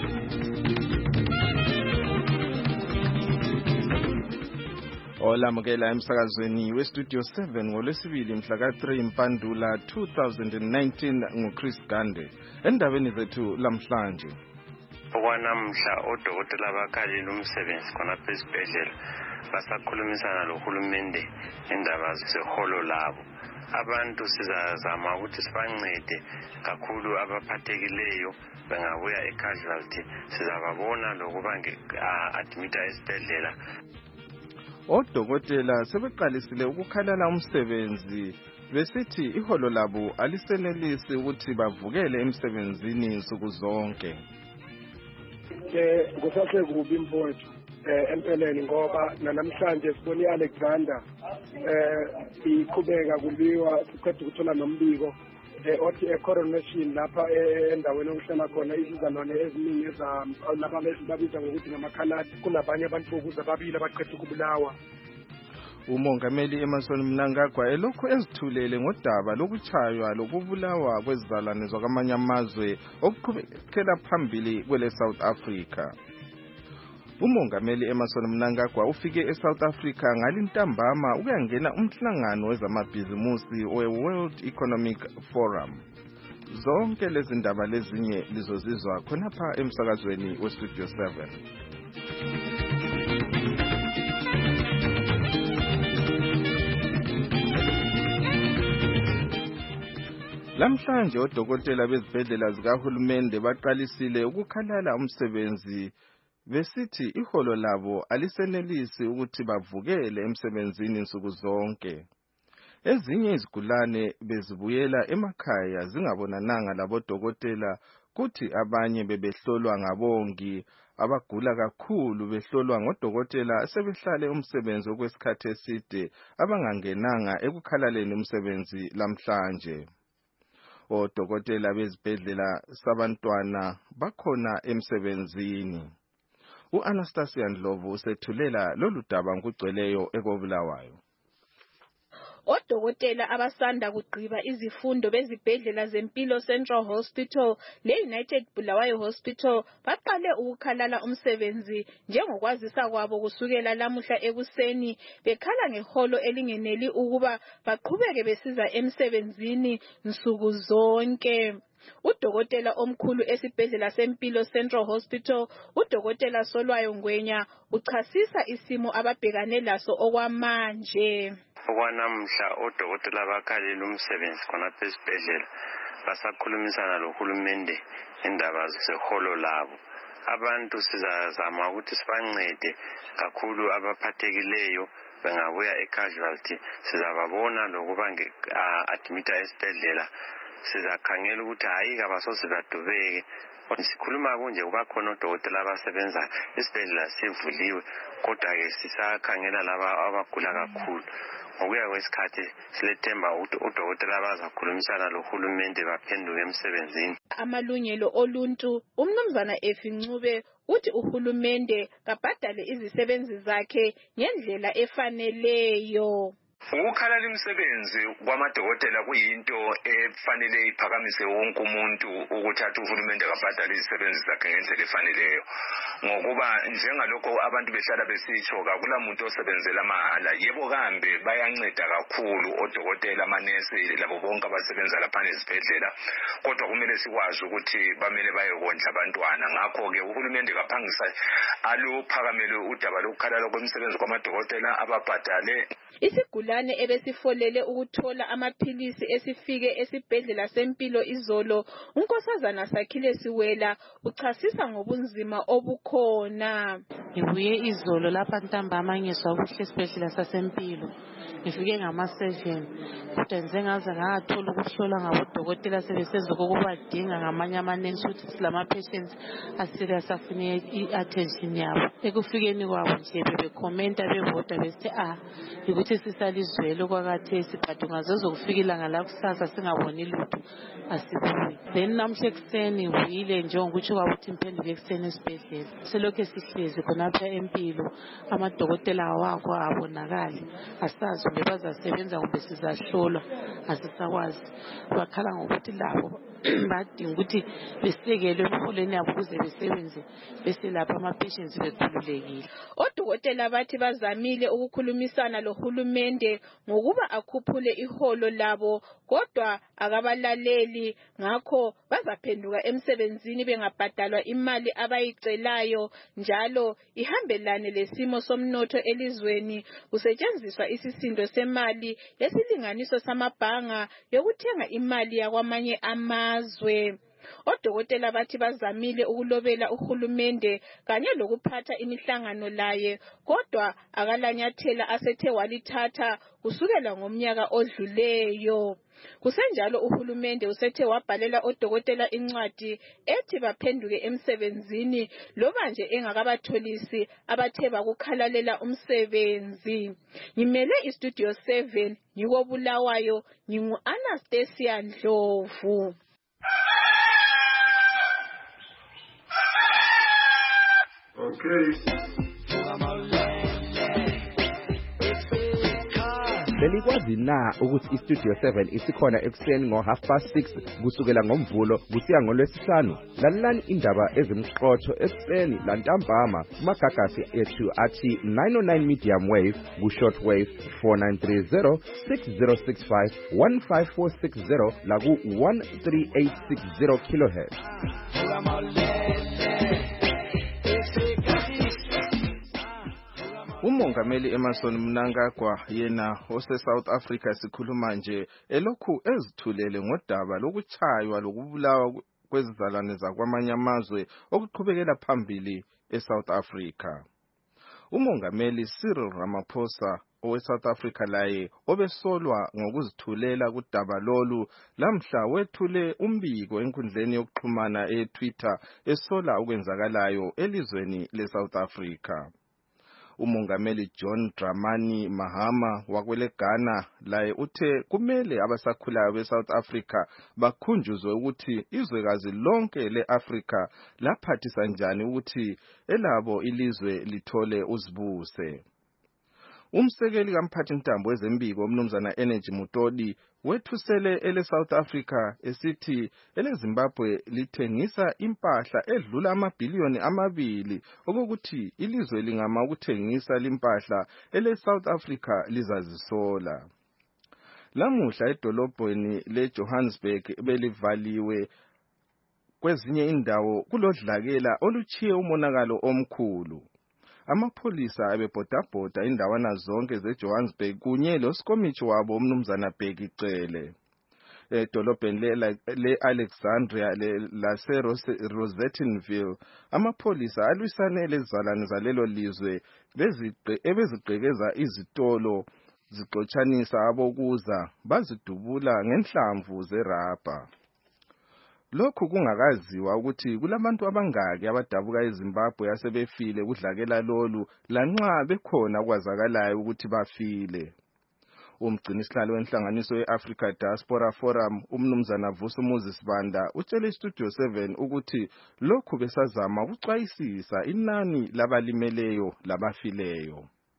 Olamukela emsakazweni we-Studio seven ngolwesibili mhla ka-three Mpandula two thousand nineteen nguChris Gande. Endabeni zethu lamhlanje. Okwanamhla odokotela bakhalile umsebenzi khonapha esibhedlela basakhulumisana lohulumende indaba zeholo labo. Abantu sizazama ukuthi sibancede kakhulu abaphathekileyo bengabuya e-casualty sizababona lokuba admita esibhedlela. Odokotela sebeqalisile ukukhalala umsebenzi besithi iholo labo alisenelisi ukuthi bavukele emsebenzini insuku zonke. Eh kusasekubi mfowethu eh empeleni ngoba namhlanje sibona iAlexander eh iqhubeka kuliwa siqedwe ukuthola nombiko eh othi e-coronation lapha endaweni okuhlala khona izizalwane eziningi eza laba babiza ngokuthi ngamakhaladi kunabanye abantu bokuza babili abaqedwe ukubulawa. Umongameli Emmerson Mnangagwa elokhu ezithulele ngodaba lokuchaywa lokubulawa kwezizalwane zakwamanye amazwe okuqhubekela phambili kwele South Africa. Umongameli Emmerson Mnangagwa ufike eSouth Africa ngalintambama ukuyangena umhlangano wezamabhizimusi we-World Economic Forum. Zonke lezi ndaba lezinye lizozizwa khonapha emsakazweni weStudio seven. Lamhlanje odokotela bezibhedlela zikahulumende baqalisile ukukhalala umsebenzi besithi iholo labo alisenelisi ukuthi bavukele emsebenzini insuku zonke. Ezinye izigulane bezibuyela emakhaya zingabonananga labodokotela kuthi abanye bebehlolwa ngabongi abagula kakhulu behlolwa ngodokotela sebehlale umsebenzi okwesikhathi eside abangangenanga ekukhalaleni umsebenzi lamhlanje. Odokotela bezibhedlela sabantwana bakhona emsebenzini. U-Anastasia Ndlovu usethulela lolu daba ngokugcweleyo ekobulawayo. Odokotela abasanda kugqiba izifundo bezibhedlela zempilo Central Hospital le-United Bulawayo Hospital baqale ukukhalala umsebenzi njengokwazisa kwabo kusukela lamuhla ekuseni bekhala ngeholo elingeneli ukuba baqhubeke besiza emsebenzini nsuku zonke. Udokotela omkhulu esibhedlela sempilo Central Hospital, udokotela Solwayo Ngwenya, uchasisa isimo ababhekane laso okwamanje. Okwanamhla odokotela bakhalile umsebenzi khonapha esibhedlela basakhulumisana lohulumende indaba zeholo labo. Abantu sizazama ukuthi sibancede kakhulu abaphathekileyo bengabuya e-casualty sizababona lokuba admita esibhedlela. Sizakhangela ukuthi hayi kabasoze badubeke. Sikhuluma kunje kuba khona odokotela abasebenza esibhedlela sivuliwe kodwa ke sisakhangela laba abagula kakhulu. Ngokuya kwesikhathi silethemba ukuthi odokotela bazakhulumisana lohulumende baphenduke emsebenzini. Amalungelo oluntu umnumzana Efincube uthi uhulumende kabhadale izisebenzi zakhe ngendlela efaneleyo. Ukukhalala imisebenzi kwamadokotela kuyinto efanele iphakamise wonke umuntu ukuthi athi uhulumende kabhadale izisebenzi zakhe ngendlela efaneleyo. Ngokuba njengalokho abantu behlala besitsho kakula muntu osebenzela mahala. Yebo kambe bayanceda kakhulu odokotela amanesi labo bonke abasebenza lapha ezibhedlela. Kodwa kumele sikwazi ukuthi bamele bayekondla abantwana. Ngakho ke uhulumende kaphangisa aluphakamele udaba lokukhalala kwemisebenzi kwamadokotela ababhadale. Isigulane ebesifolele ukuthola amaphilisi esifike esibhedlela sempilo izolo, unkosazana Sakhile Siwela uchasisa ngobunzima obukhona. Ngibuye izolo lapha ntambama ngizwa kuhle esibhedlela sasempilo. Ngifike ngama-seven kodwa nje ngaze ngathola ukuhlolwa ngabodokotela sebesenza kokubadinga ngamanye amanensi ukuthi silama-patients aserious afune i-attention yabo. Ekufikeni kwabo nje bebekhomenta bevota besithi ah ukuthi ukuthi sisalizwele okwakathesi but ungazoze kufika ilanga la kusasa singaboni lutho asibuyi. Then namhla ekuseni uyile njengokuthi kwakuthi imphenduke ekuseni esibhedlela selokhu sihlezi khonapha empilo amadokotela awakho abonakali asazi ube bazasebenza kumbe sizahlolwa asisakwazi bakhala ngokuthi labo badinga ukuthi besekelwe emholweni yabo ukuze besebenze beselapha ama-patients bekhululekile. Odokotela bathi bazamile ukukhulumisana lohulumende ngokuba akhuphule iholo labo kodwa akabalaleli ngakho bazaphenduka emsebenzini bengabhadalwa imali abayicelayo njalo ihambelane lesimo somnotho elizweni kusetshenziswa isisindo semali lesilinganiso samabhanga yokuthenga imali yakwamanye amazwe. Odokotela bathi bazamile ukulobela uhulumende kanye lokuphatha imihlangano laye kodwa akalanyathela asethe walithatha kusukela ngomnyaka odluleyo. Kusenjalo uhulumende usethe wabhalela odokotela incwadi ethi baphenduke emsebenzini loba nje engakabatholisi abathe bakukhalalela umsebenzi. Ngimele istudio seven ngiko Bulawayo ngingu Anastasia Ndlovu. Okay. Belikwazi na ukuthi istudio seven isikhona ekuseni ngo half past six kusukela ngomvulo kusiya ngolwesihlanu. Lalelani indaba ezimqotho ekuseni lantambama kumagagasi ethu athi nine oh nine medium wave ku short wave four nine three zero six zero six five one five four six zero la ku one three eight six zero kilohertz. Umongameli Emmerson Mnangagwa yena ose South Africa sikhuluma nje elokhu ezithulele ngodaba lokuchaywa lokubulawa kwezizalwane zakwamanye amazwe okuqhubekela phambili eSouth Africa. Umongameli Cyril Ramaphosa owe South Africa laye obesolwa ngokuzithulela kudaba lolu lamhla wethule umbiko enkundleni yokuxhumana eTwitter esola ukwenzakalayo elizweni leSouth Africa. Umongameli John Dramani Mahama wakwele Ghana laye uthe kumele abasakhulayo beSouth Africa bakhunjuzwe ukuthi izwekazi lonke leAfrica laphathisa njani ukuthi elabo ilizwe lithole uzibuse. Umsekeli kamphathintambo wezembiko umnumzana Energy Mutodi wethusele ele South Africa esithi ele Zimbabwe lithengisa impahla edlula amabhiliyoni amabili okokuthi ilizwe lingama ukuthengisa limpahla ele South Africa lizazisola. Lamuhla edolobheni leJohannesburg belivaliwe kwezinye indawo kulodlakela oluchiye umonakalo omkhulu. Amapholisa abebhodabhoda indawana zonke zeJohannesburg kunye losikomithi wabo umnumzana Bheki Cele. Edolobheni le-Alexandria lase-Rosettenville amapholisa alwisane lezizalwane zalelo lizwe ebezigqekeza izitolo zixotshanisa abokuza bazidubula ngenhlamvu zerabha. Lokhu kungakaziwa ukuthi kulabantu abangaki abadabuka eZimbabwe asebefile kudlakela lolu lanxa bekhona kwazakalayo ukuthi bafile. Umgcinisihlalo wenhlanganiso yeAfrica Diaspora Forum umnumzana Vusi Moses Banda utshele iStudio seven ukuthi lokhu besazama ukuxwayisisa inani labalimeleyo labafileyo.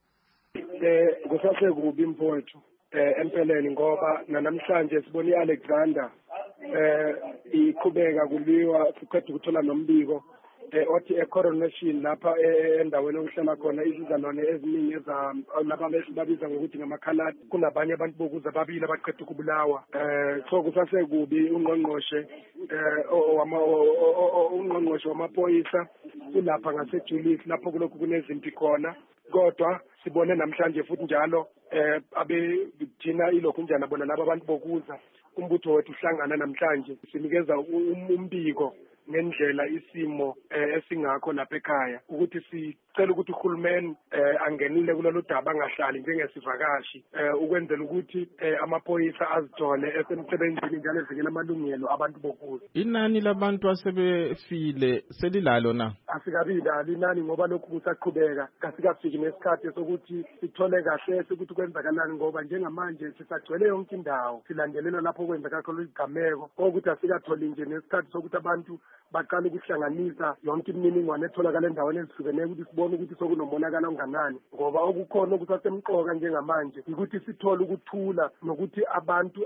Eh kusase kubi mfowethu eh empeleni ngoba namhlanje sibona iAlexander eh iqhubeka kuliwa siqedwe ukuthola nombiko eh othi ecoronation lapha endaweni okuhlala khona izizalwane eziningi eza lapha besibabiza ngokuthi ngamakhaladi kunabanye abantu bokuza babili abaqedwe ukubulawa eh so kusase kubi ungqongqoshe eh wama ungqongqoshe wamaphoyisa kulapha ngaseJulius lapho kulokhu kunezimpi khona kodwa sibone namhlanje futhi njalo eh abe Virginia ilokhu njana bona laba abantu bokuza umbutho wethu uhlangana namhlanje sinikeza umbiko ngendlela isimo esingakho lapha ekhaya ukuthi sicela ukuthi uhulumeni eh angenile kulolu daba angahlali njengesivakashi eh ukwenzela ukuthi eh amaphoyisa azithole esemsebenzini njalo evikela amalungelo abantu bokuza. Inani labantu asebefile selilalo na? Asikabili alinani ngoba lokhu kusaqhubeka kasikafiki nesikhathi sokuthi sithole kahle ukuthi kwenzakalani ngoba njengamanje sisagcwele yonke indawo silandelela lapho kwenzeka khona izigameko ukuthi asikatholi nje nesikhathi sokuthi abantu baqala ukuhlanganisa yonke imininingwane etholakala endaweni ezihlukeneyo ukuthi sibone ukuthi sokunomonakala onganani ngoba okukhona okusasemqoka njengamanje ukuthi sithole ukuthula nokuthi abantu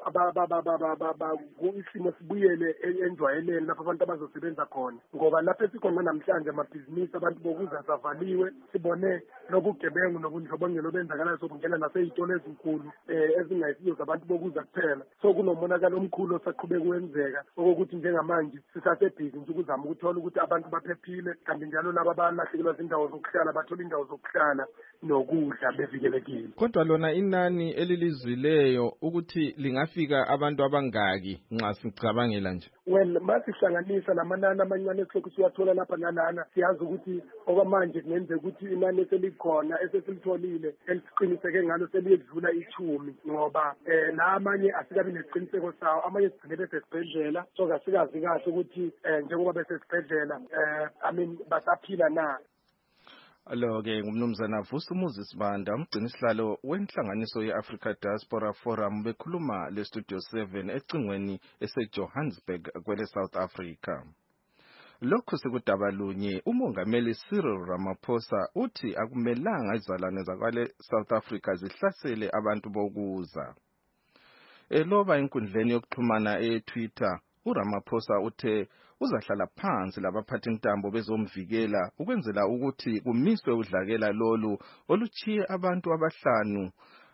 isimo sibuyele enjwayeleni lapho abantu abazosebenza khona ngoba lapho esikhona namhlanje amabhizinisi abantu bokuza savaliwe sibone nobugebengu nobundlobongelo benzakalayo sobungena nasey'tolo ezinkulu ezingayisiyo zabantu bokuza kuphela so kunomonakalo omkhulu osaqhubeka ukwenzeka okokuthi njengamanje sisasebhizi nje ukuzama ukuthola ukuthi abantu baphephile kanti njalo laba balahlekelwa zindawo zokuhlala bathola indawo zokuhlala nokudla bevikelekile. Kodwa lona inani elilizwileyo ukuthi lingafika abantu abangaki nxa sicabangela nje? Well, masihlanganisa lamanani amancane esilokhu siwathola lapha nalana siyazi ukuthi okwamanje kungenzeka ukuthi inani eselikhona esesilitholile elisiqiniseke ngalo seliyedlula ichumi ngoba eh la amanye asikabi nesiqiniseko sawo amanye sigcine besesibhedlela so kasikazi kahle ukuthi eh njengoba besesibhedlela eh I mean basaphila na. Alo-ke ngumnumzana Vusumuzi Sibanda umgcini sihlalo wenhlanganiso ye-Africa Diaspora Forum bekhuluma le-Studio seven ecingweni ese-Johannesburg kwele South Africa. Lokhu sekudaba lunye umongameli Cyril Ramaphosa uthi akumelanga izalwane zakwale South Africa zihlasele abantu bokuza. Eloba inkundleni yokuxhumana e-Twitter uRamaphosa uthe uzahlala phansi labaphathi intambo bezomvikela ukwenzela ukuthi kumiswe udlakela lolu oluchiye abantu abahlanu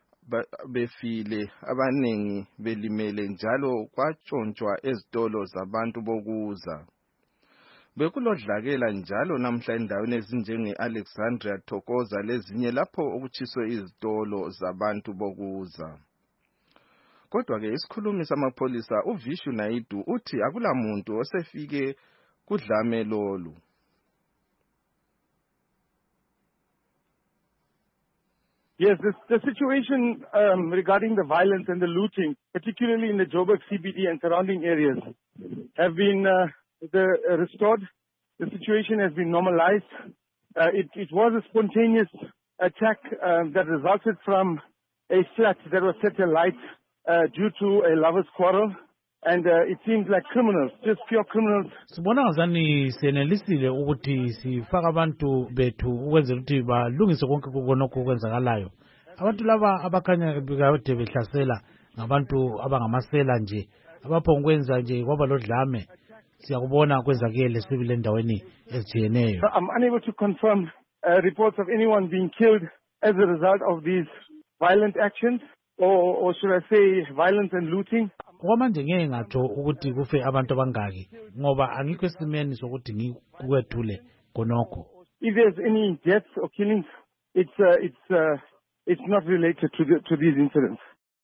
befile abanengi belimele njalo kwatshontshwa ezitolo zabantu bokuza. Bekulodlakela njalo namhla endaweni ezinjenge Alexandria Thokoza lezinye lapho okuchiswe izitolo zabantu bokuza. Kodwa ke isikhulumi samapholisa uVishu Naidu uthi akula muntu osefike kudlame lolu. Yes, this, the situation um, regarding the violence and the looting, particularly in the Joburg C B D and surrounding areas, have been uh, the, uh, restored. The situation has been normalized. Uh, it, it was a spontaneous attack um, that resulted from a flat that was set alight Uh, due to a lover's quarrel, and uh, it seems like criminals, just pure criminals. Sibona ngazani senelisile ukuthi sifaka abantu bethu ukwenzela ukuthi balungise konke konke okwenzakalayo. Abantu laba abakhanya bekade behlasela ngabantu abangamasela nje abaphongwenza nje kwaba lodlame siyakubona kwenzakele sibile endaweni ezitheneyo. I'm unable to confirm uh, reports of anyone being killed as a result of these violent actions. Or, or should I say violence and looting? Kwamanje ngeke ngatsho ukuthi kufe abantu abangaki ngoba angikho esimeni sokuthi ngikukwethule konokho. If there's any deaths or killings, it's uh, it's uh, it's not related to the, to these incidents.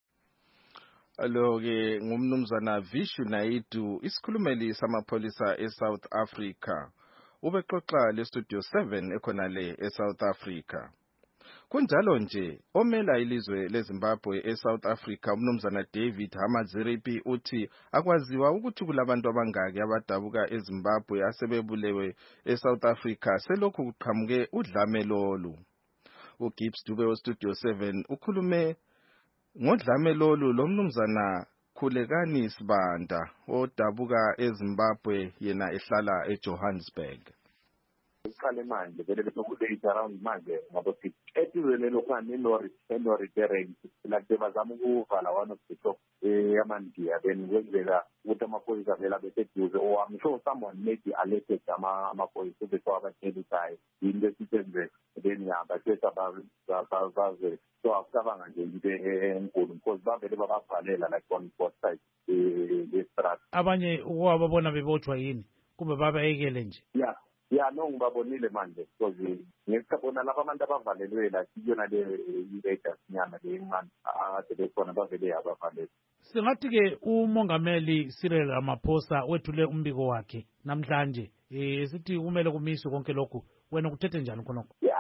Alo-ke ngumnumzana Vishu Naidu isikhulumeli samapholisa eSouth Africa ubexoxa le-Studio seven ekhona le eSouth Africa. Kunjalo nje omela ilizwe leZimbabwe eSouth Africa umnumzana David Hamaziripi uthi akwaziwa ukuthi kulabantu abangaki abadabuka eZimbabwe asebebulewe eSouth Africa selokhu kuqhamuke udlame lolu. uGibbs Dube weStudio seven ukhulume ngodlame lolu lomnumzana Khulekani Sibanda odabuka eZimbabwe yena ehlala eJohannesburg. Iqale manje vele besokuletha around manje ngoba sithi etizweni lokhani inori enori terrain like bazama ukuvala one of the top eyamandiya then kwenzeka ukuthi amaphoyisa vela beseduze or I'm sure someone maybe alerted ama amaphoyisa before abathelitayo into esithenze then yaba setha baze so akusabanga nje into enkulu because bavele bababhalela like on both sides e-strat abanye ukwababona bebotshwa yini kumbe babayekele nje. Yeah. Ya no ngibabonile manje because ngesikabona lapha abantu abavalelwe la siyona le iletter sinyama le incane ade bekhona bavele yabavalelwe. Singathi ke umongameli Cyril Ramaphosa wethule umbiko wakhe namhlanje eh sithi kumele kumiswe konke lokhu wena ukuthethe njani khonokho? Ya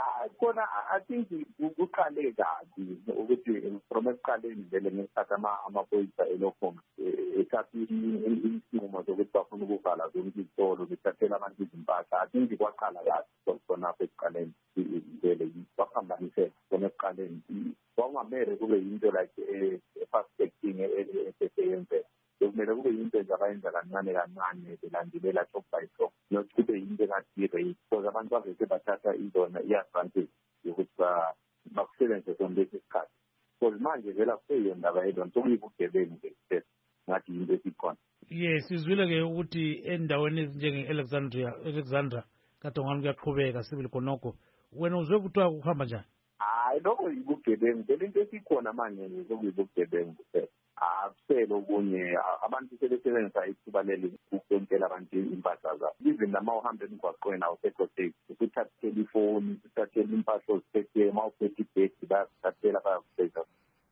khona I think kuqale kabi ukuthi from ekuqaleni vele ngesikhathi amaphoyisa elokho ethatha isinqumo sokuthi bafuna ukuvala zonke izitolo bethathela abantu izimpahla. I think kwaqala kabi khonapho ekuqaleni vele baphambanise khona ekuqaleni. Kwakungamele kube yinto like e-fast-acting eseyenze. Kumele kube yinto ezabayenza kancane kancane belandelela top by top, not kube yinto engathi i-race, because abantu bavese bathatha izona i-advantage yokuthi bakusebenzise sona lesi sikhathi. Because manje vela kuseyo ndaba yedwa sokuyibugebengu ke ngathi yinto esikhona. Yes, sizwile-ke ukuthi endaweni ezinjenge-Alexandria Alexandra kade ungani kuyaqhubeka sibili khonokho. Wena uzwe kuthiwa kuhamba njani? Hayi, lokho yibugebengu. Vele into esikhona manje sokuyibugebengu kuphela. Akusele okunye abantu sebesebenzisa ithuba leli ukuntshela abantu impahla zabo. Even nama uhambe emgwaqweni awusekhotheki ukuthatha telefoni, ukuthathela impahla oziphethe, uma uphethe ibhegi bayakuthathela bayakusetha.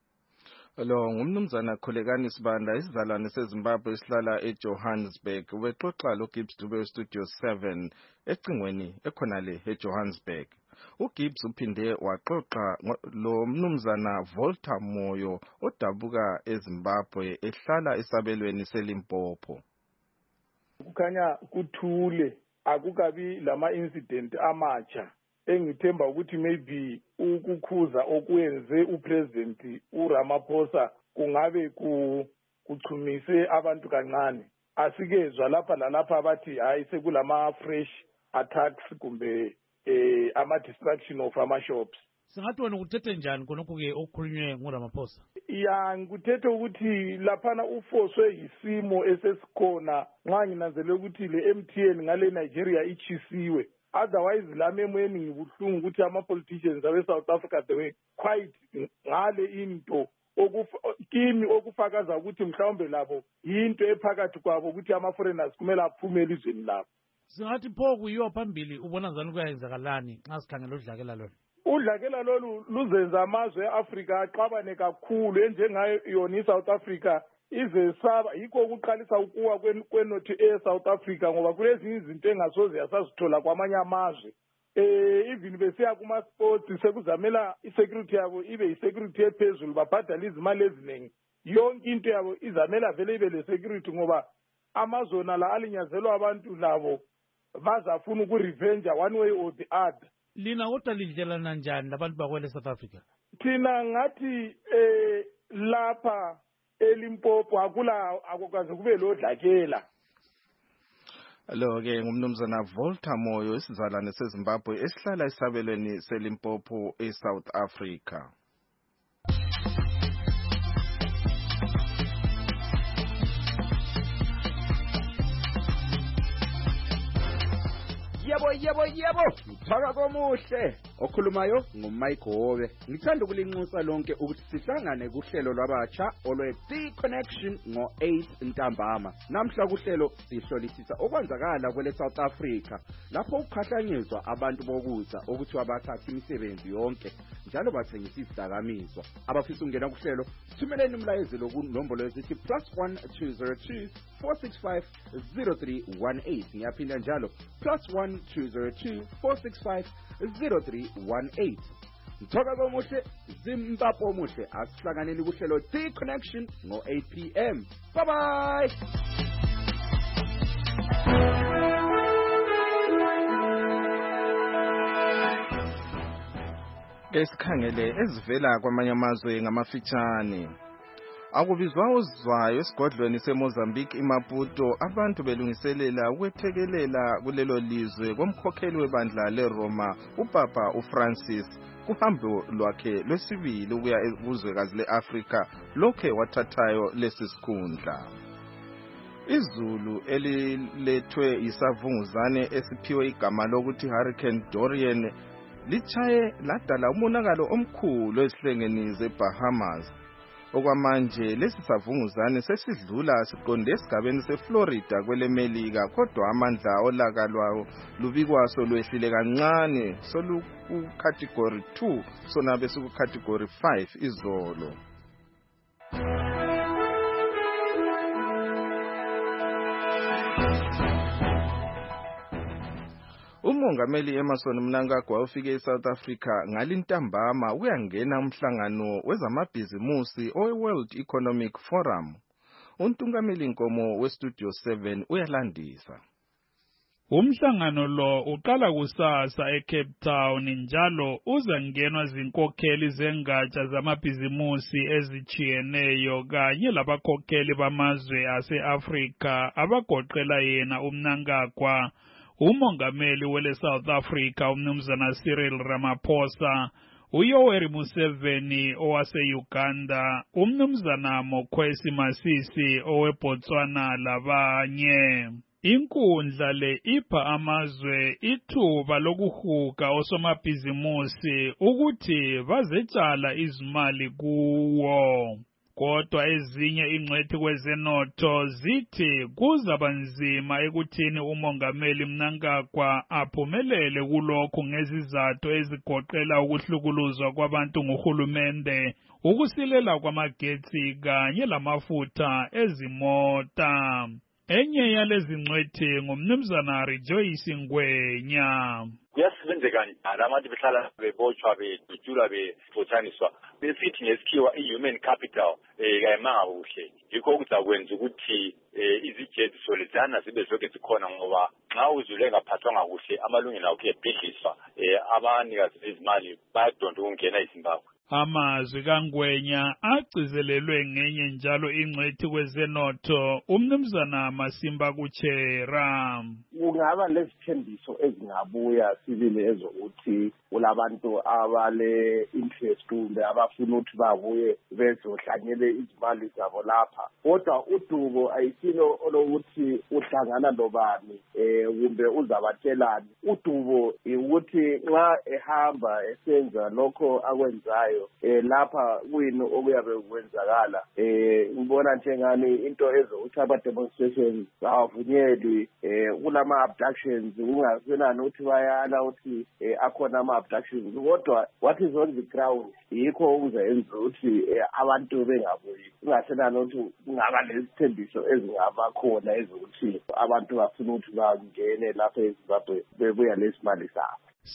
Lo ngumnumzana Khulekani Sibanda, isizalwane seZimbabwe esihlala eJohannesburg. Ubexoxa lo Gibbs Dube Studio seven ecingweni ekhonale eJohannesburg. uGibbs uphinde waxoxa lo mnumzana Volta Moyo odabuka eZimbabwe ehlala esabelweni seLimpopo. Kukhanya kuthule, akukabi lama incident amatsha engithemba ukuthi maybe ukukhuza okwenze upresident uRamaphosa kungabe kuchumise abantu kancane. Asikezwa lapha lalapha abathi hayi sekulama fresh attacks kumbe eh ama destruction of ama shops. Singathi wena ukuthethe njani khonokho ke okukhulunywe nguRamaphosa? Ya ngikuthethe ukuthi laphana ufoswe isimo esesikhona nxa nginanzele ukuthi le M T N ngale Nigeria ichisiwe. Otherwise la memweni ngibuhlungu ukuthi ama politicians abe South Africa they were quite ngale into kimi okufakaza ukuthi mhlawumbe labo into ephakathi kwabo ukuthi ama foreigners kumele aphume elizweni labo. Singathi pho kuyiwa phambili ubona njani kuyayenzakalani nxa sikhangela udlakela lona? Udlakela lolu luzenza amazwe eAfrika axabane kakhulu enjengayo yona iSouth Africa ize saba yikho ukuqalisa ukuwa kwenothi eSouth Africa ngoba kulezi izinto engasoze yasazithola kwamanye amazwe. Eh even besiya kuma sports sekuzamela isecurity yabo ibe isecurity ephezulu babhadala izimali eziningi. Yonke into yabo izamela vele ibe le security ngoba amazona la alinyazelwa abantu labo bazafuna ukurevenge one way or the other. Lina kodwa lidlelana njani labantu bakwele South Africa? Thina ngathi eh lapha eLimpopo akula akukwazi kube lodlakela. Lo ke ngumnumzana Volta Moyo isizalwane seZimbabwe esihlala esabelweni seLimpopo eSouth Africa. Yebo yebo yebo mthaka komuhle okhulumayo nguMike Hobe. Ngithanda ukulinxusa lonke ukuthi sihlangane kuhlelo lwabatsha olwe The Connection ngo eight ntambama. Namhla kuhlelo sihlolisisa okwenzakala kwele South Africa lapho ukukhahlanyezwa abantu bokuza ukuthi wabathatha imisebenzi yonke njalo bathengisa izidakamizwa. Abafisa ukungena kuhlelo thumeleni umlayezo lokunombolo ezithi plus one two zero two four six five zero three one eight. Ngiyaphinda njalo plus one two zero two four six five zero three one eight. Mthoka komuhle Zimbabwe omuhle asihlanganeni kuhlelo The Connection ngo eight p m Bye bye. Esikhangele ezivela kwamanye amazwe ngamafitshane. Akubizwa uzwayo esigodlweni seMozambique iMaputo abantu belungiselela ukwethekelela kulelo lizwe komkhokheli webandla leRoma uPapa uFrancis kuhambo lwakhe lwesibili ukuya kuzwekazi leAfrika lokhe wathathayo lesi sikhundla. Izulu elilethwe isavunguzane esiphiwe igama lokuthi Hurricane Dorian lichaye ladala umonakalo omkhulu esihlengeni zeBahamas. Okwamanje lesi savunguzane sesidlula siqonde esigabeni seFlorida kwelemelika kodwa amandla olaka lwayo lubikwaso lwehlile kancane soluku category two sona bese ku category five izolo. Umo umongameli Emmerson Mnangagwa ufike eSouth Africa ngalintambama uyangena umhlangano wezamabhizimusi owe-World Economic Forum. Untungameli Nkomo weStudio seven uyalandisa. Umhlangano lo uqala kusasa eCape Town njalo uzangenwa zinkokheli zengatsha zamabhizimusi ezijiyeneyo kanye labakhokheli bamazwe ase-Afrika abagoqela yena uMnangagwa, umongameli wele South Africa umnumzana Cyril Ramaphosa, uYoweri Museveni owase-Uganda, umnumzana Mokwesi Masisi oweBotswana labanye. Inkundla le ipha amazwe ithuba lokuhuga osomabhizimusi ukuthi bazetshala izimali kuwo. Kodwa ezinye ingcwethi kwezenotho zithi kuzaba nzima ekuthini umongameli Mnangagwa aphumelele kulokhu ngezizathu ezigoqela ukuhlukuluzwa kwabantu nguhulumende, ukusilela kwamagetsi kanye lamafutha ezimota. Enye yalezi ngcwethi ngumnumzana Rejoice Ngwenya. Kuyasebenzeka kanjani abantu behlala bebotshwa bedutshulwa befuthaniswa besithi ngesikhiwa i-human capital eh kayimanga kuhle yikho kuzakwenza ukuthi izijeziso lezana zibe zonke zikhona ngoba nxa uzule ngaphathwanga kuhle amalungelo akho kuyabhidliswa abanikazi bezimali bayadonda ukungena eZimbabwe. Amazwi kaNgwenya agcizelelwe ngenye njalo ingcwethi kwezenotho umnumzana Masimba Kuchera. Kungaba lesithembiso ezingabuya sibile ezokuthi kulabantu abale interest kumbe abafuna ukuthi babuye bezohlanyele izimali zabo lapha, kodwa udubo ayisilo olokuthi uhlangana lobani eh kumbe uzabatshelani. Udubo ukuthi nxa ehamba esenza lokho akwenzayo eh lapha kuyini okuyabe kwenzakala eh ngibona njengani into ezokuthi ama demonstrations avunyelwe eh kulama abductions kungasenani ukuthi bayala ukuthi akhona ama abductions, kodwa what is on the ground yikho okuzenza ukuthi abantu bengabuyi. Kungasenani ukuthi kungaba lesithembiso ezingaba khona ezokuthi abantu bafuna ukuthi bangene lapha eZimbabwe bebuya lesimali sabo.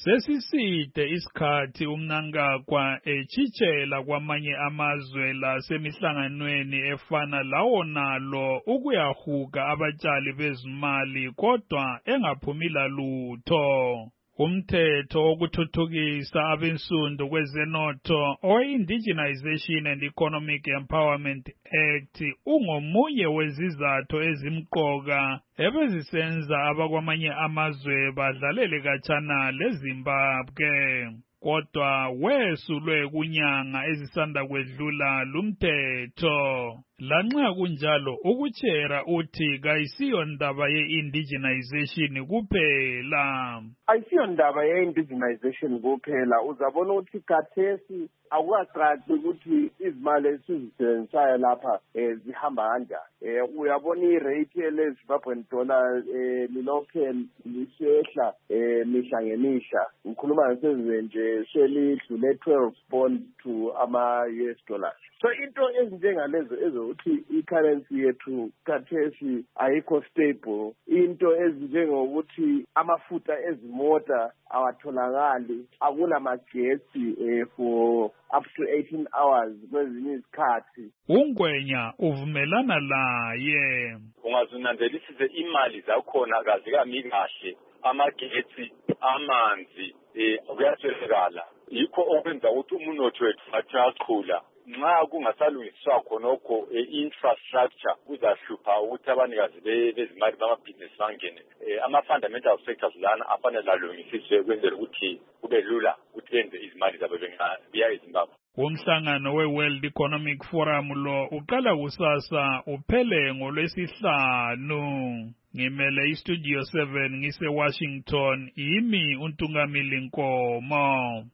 Sesiside isikhathi uMnangagwa echitshela kwamanye amazwe lasemihlanganweni efana lawo nalo ukuyahuga abatshali bezimali kodwa engaphumila lutho. Umthetho wokuthuthukisa abensundu kwezenotho o-Indigenization and Economic Empowerment Act ungomunye wezizathu ezimqoka ebezisenza abakwamanye amazwe badlalele khatshana leZimbabwe. Kodwa wesulwe kunyanga ezisanda kwedlula lumthetho. Lanxa kunjalo ukuchera uthi kayisiyo ndaba ye-indigenization kuphela. Ayisiyo ndaba ye-indigenization kuphela, uzabona ukuthi khathesi akukacaci ukuthi izimali esizisebenzisayo lapha eh zihamba kanjani. Eh uyabona irate yeZimbabwean dollar eh lilokhe lisehla eh mihla ngemihla. Ngikhuluma ngesizwe nje selidlule twelve bond to ama U S dollars. So into ezinjengalezo ezokuthi i-currency yethu khathesi ayikho stable, into ezinjengokuthi amafutha ezimota awatholakali, akunamagetsi eh for up to eighteen hours kwezinye izikhathi. uNgwenya uvumelana laye. Ungazunanzelisise imali zakhona kazikami kahle, amagetsi, amanzi eh kuyaswelakala. Yikho okwenza ukuthi umunotho wethu athaqhula. Nxa kungasalungiswa khonokho infrastructure kuzahlupha ukuthi abanikazi bezimali bamabhizinisi bangene. Ama fundamental sectors lana afanele alungisiswe kwenzela ukuthi kube lula ukuthi benze izimali zabo bengabiya eZimbabwe. Umhlangano we-World Economic Forum lo uqala kusasa uphele ngolwesihlanu. Ngimele iStudio seven ngise Washington, yimi uNtungameli Nkomo.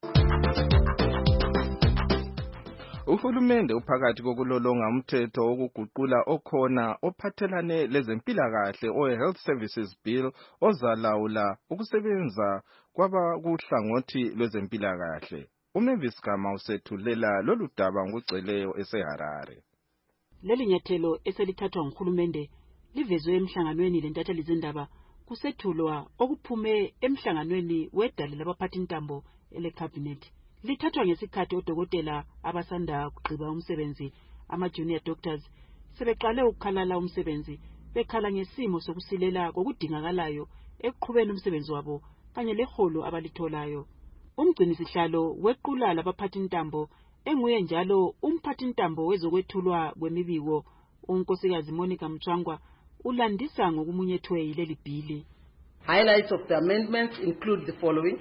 Uhulumende uphakathi kokulolonga umthetho wokuguqula okhona ophathelane lezempilakahle o-Health Services Bill ozalawula ukusebenza kwabakuhlangothi lwezempilakahle. uMavis Gama usethulela lolu daba ngugceleyo eseHarare. Leli nyathelo eselithathwa nguhulumende livezwe emhlanganweni lentatheli zendaba kusethulwa okuphume emhlanganweni wedale labaphathintambo ele-cabinet. Lithathwa ngesikhathi odokotela abasanda kugqiba umsebenzi, ama-junior doctors, sebeqale ukukhalala umsebenzi, bekhala ngesimo sokusilela kokudingakalayo ekuqhubeni umsebenzi wabo kanye leholo abalitholayo. Umgcinisihlalo wequla labaphathintambo enguye njalo umphathintambo wezokwethulwa kwemibiko, unkosikazi Monica Mchangwa, ulandisa ngokumunyethwe yileli bhili. Highlights of the amendments include the following: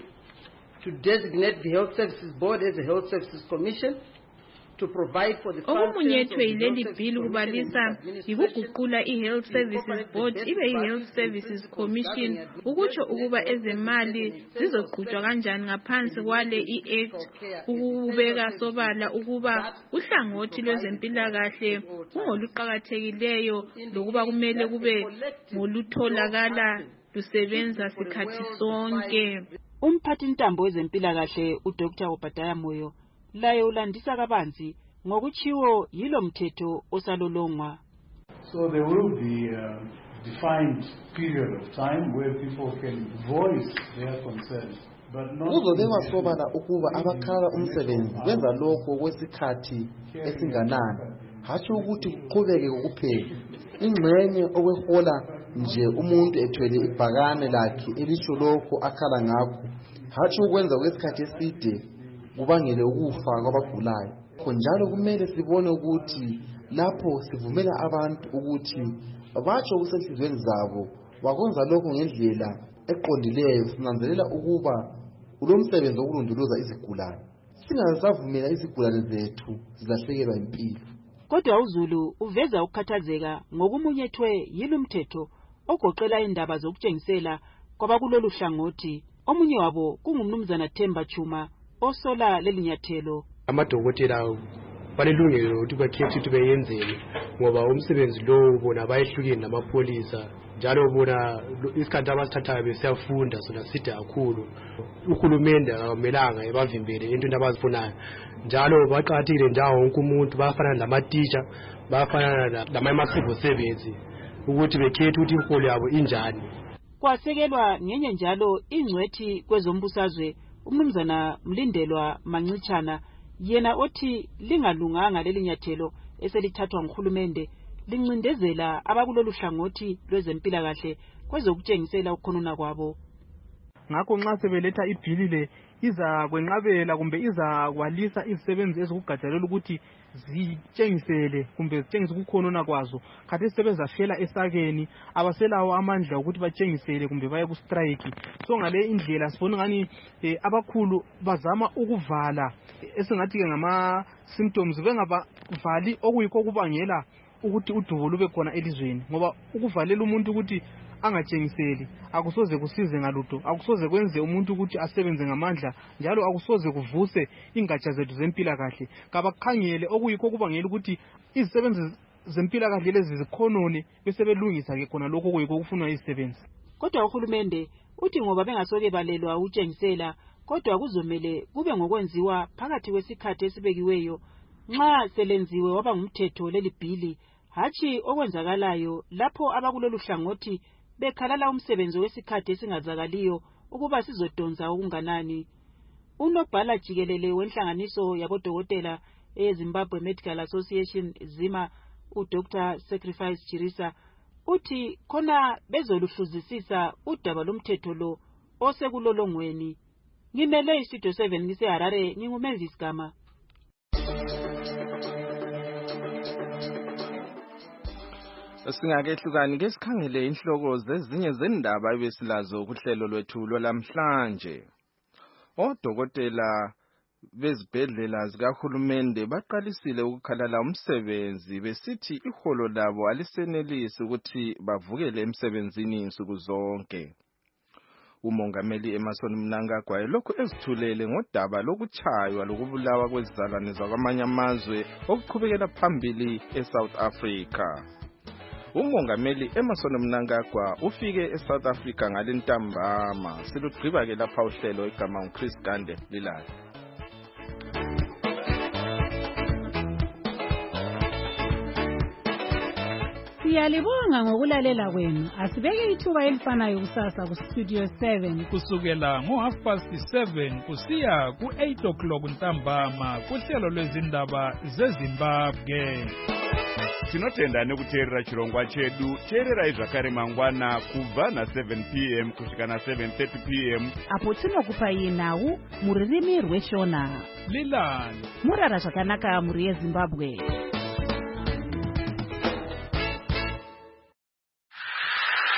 to designate the Health Services Board as a Health Services Commission, to provide for the okumunyethwe yileli bhili kubalisa yikuguqula i-Health Services Board ibe i-Health Services Commission, ukutsho ukuba ezemali zizoqhutshwa kanjani ngaphansi kwale i-Act, ukubeka sobala ukuba uhlangothi lwezempilakahle kungoluqakathekileyo lokuba kumele kube ngolutholakala lusebenza sikhathi sonke. Umphathintambo wezempilakahle uDr Obadiah Moyo laye ulandisa kabanzi ngokuchiwo yilo mthetho osalolongwa. So there will be a defined period of time where people can voice their concerns. Kuzobekwa sobala ukuba abakhala umsebenzi benza lokho kwesikhathi esinganani, hatsho ukuthi kuqhubeke kuphela. Ingxenye okwehola nje umuntu ethwele ibhakane lakhe elisho lokho akhala ngakho, hatsho ukwenza kwesikhathi eside kubangele ukufa kwabagulayo. Njalo kumele sibone ukuthi lapho sivumela abantu ukuthi batsho kusenhlizweni zabo bakwenza lokho ngendlela eqondileyo, sinanzelela ukuba ulomsebenzi wokulondoloza izigulane. Singazavumela izigulane zethu zilahlekelwa impilo. Kodwa uZulu uveza ukukhathazeka ngokumunyethwe yilo mthetho ogoqela indaba zokutshengisela kwabakulolu hlangothi. Omunye wabo kungumnumzana Themba Chuma osola lelinyathelo. Amadokotela balelungelo ukuthi bakhethe ukuthi beyenzeni ngoba umsebenzi lo bona bayehlukene namapolisa, njalo bona isikhathi abasithathayo besiyafunda sona side kakhulu. Uhulumende akumelanga ebavimbele entweni abazifunayo, njalo baqakathekile njawo wonke umuntu, bafana lama-teacher, bafana lama-civil service, ukuthi bekhethe ukuthi iholo yabo injani. Kwasekelwa ngenye njalo ingcwethi kwezombusazwe umnumzana Mlindelwa Mancitshana, yena othi lingalunganga lelinyathelo eselithathwa nguhulumende lincindezela abakulolu hlangothi lwezempilakahle kwezokutshengisela ukukhonona kwabo. Ngakho nxa sebeletha ibhili le iza kwenqabela kumbe iza kwalisa izisebenzi ezikugajalela ukuthi zitshengisele kumbe zitshengise ukukhonona kwazo. Khathesi sebezafela esakeni, abaselawo amandla ukuthi batshengisele kumbe baye ku strike. So ngale indlela sibona ngani eh, abakhulu bazama ukuvala esingathi ke ngama symptoms, bengabavali okuyikho kubangela ukuthi udubo lube khona elizweni, ngoba ukuvalela umuntu ukuthi angatshengiseli akusoze kusize ngalutho, akusoze kwenze umuntu ukuthi asebenze ngamandla, njalo akusoze kuvuse ingatsha zethu zempilakahle. Kabakhangele okuyikho kubangela ukuthi izisebenzi zempilakahle lezi zikhonone bese belungisa ke khona lokho okuyikho kufunwa izisebenzi. Kodwa uhulumende uthi ngoba bengasoke balelwa utshengisela, kodwa kuzomele kube ngokwenziwa phakathi kwesikhathi esibekiweyo. Nxa selenziwe waba ngumthetho leli bhili, hatshi okwenzakalayo lapho abakulolu hlangothi bekhalala umsebenzi wesikhathi esingazakaliyo ukuba sizodonza okunganani. Unobhala jikelele wenhlanganiso yabodokotela eZimbabwe Medical Association Zima, uDr Sacrifice Chirisa, uthi khona bezoluhluzisisa udaba lomthetho lo osekulolongweni. Ngimele iStudio seven ngiseHarare, nginguMelvis Gama. Singakehlukani ke sikhangele inhloko zezinye zendaba ebesilazo kuhlelo lwethu lwalamhlanje. Odokotela bezibhedlela zikahulumende baqalisile ukukhalala umsebenzi besithi iholo labo alisenelisi ukuthi bavukele emsebenzini insuku zonke. Umongameli Emmerson Mnangagwa lokhu ezithulele ngodaba lokuchaywa lokubulawa kwezizalwane zakwamanye amazwe okuqhubekela phambili eSouth Africa. Umongameli Emmerson Mnangagwa ufike eSouth Africa ngalentambama. Silugqiba ke lapha uhlelo igama uChris Gande lilayo. Siyalibonga ngokulalela kwenu. Asibeke ithuba elifanayo kusasa ku Studio seven kusukela ngo half past seven kusiya ku eight o'clock ntambama kuhlelo lwezindaba zeZimbabwe. Tinotenda nekuteerera chirongwa chedu. Teererai zvakare mangwana kubva na seven p m kusvika na seven thirty p m apo tinokupai nhau mururimi rweshona. Lilani murara zvakanaka muri yeZimbabwe.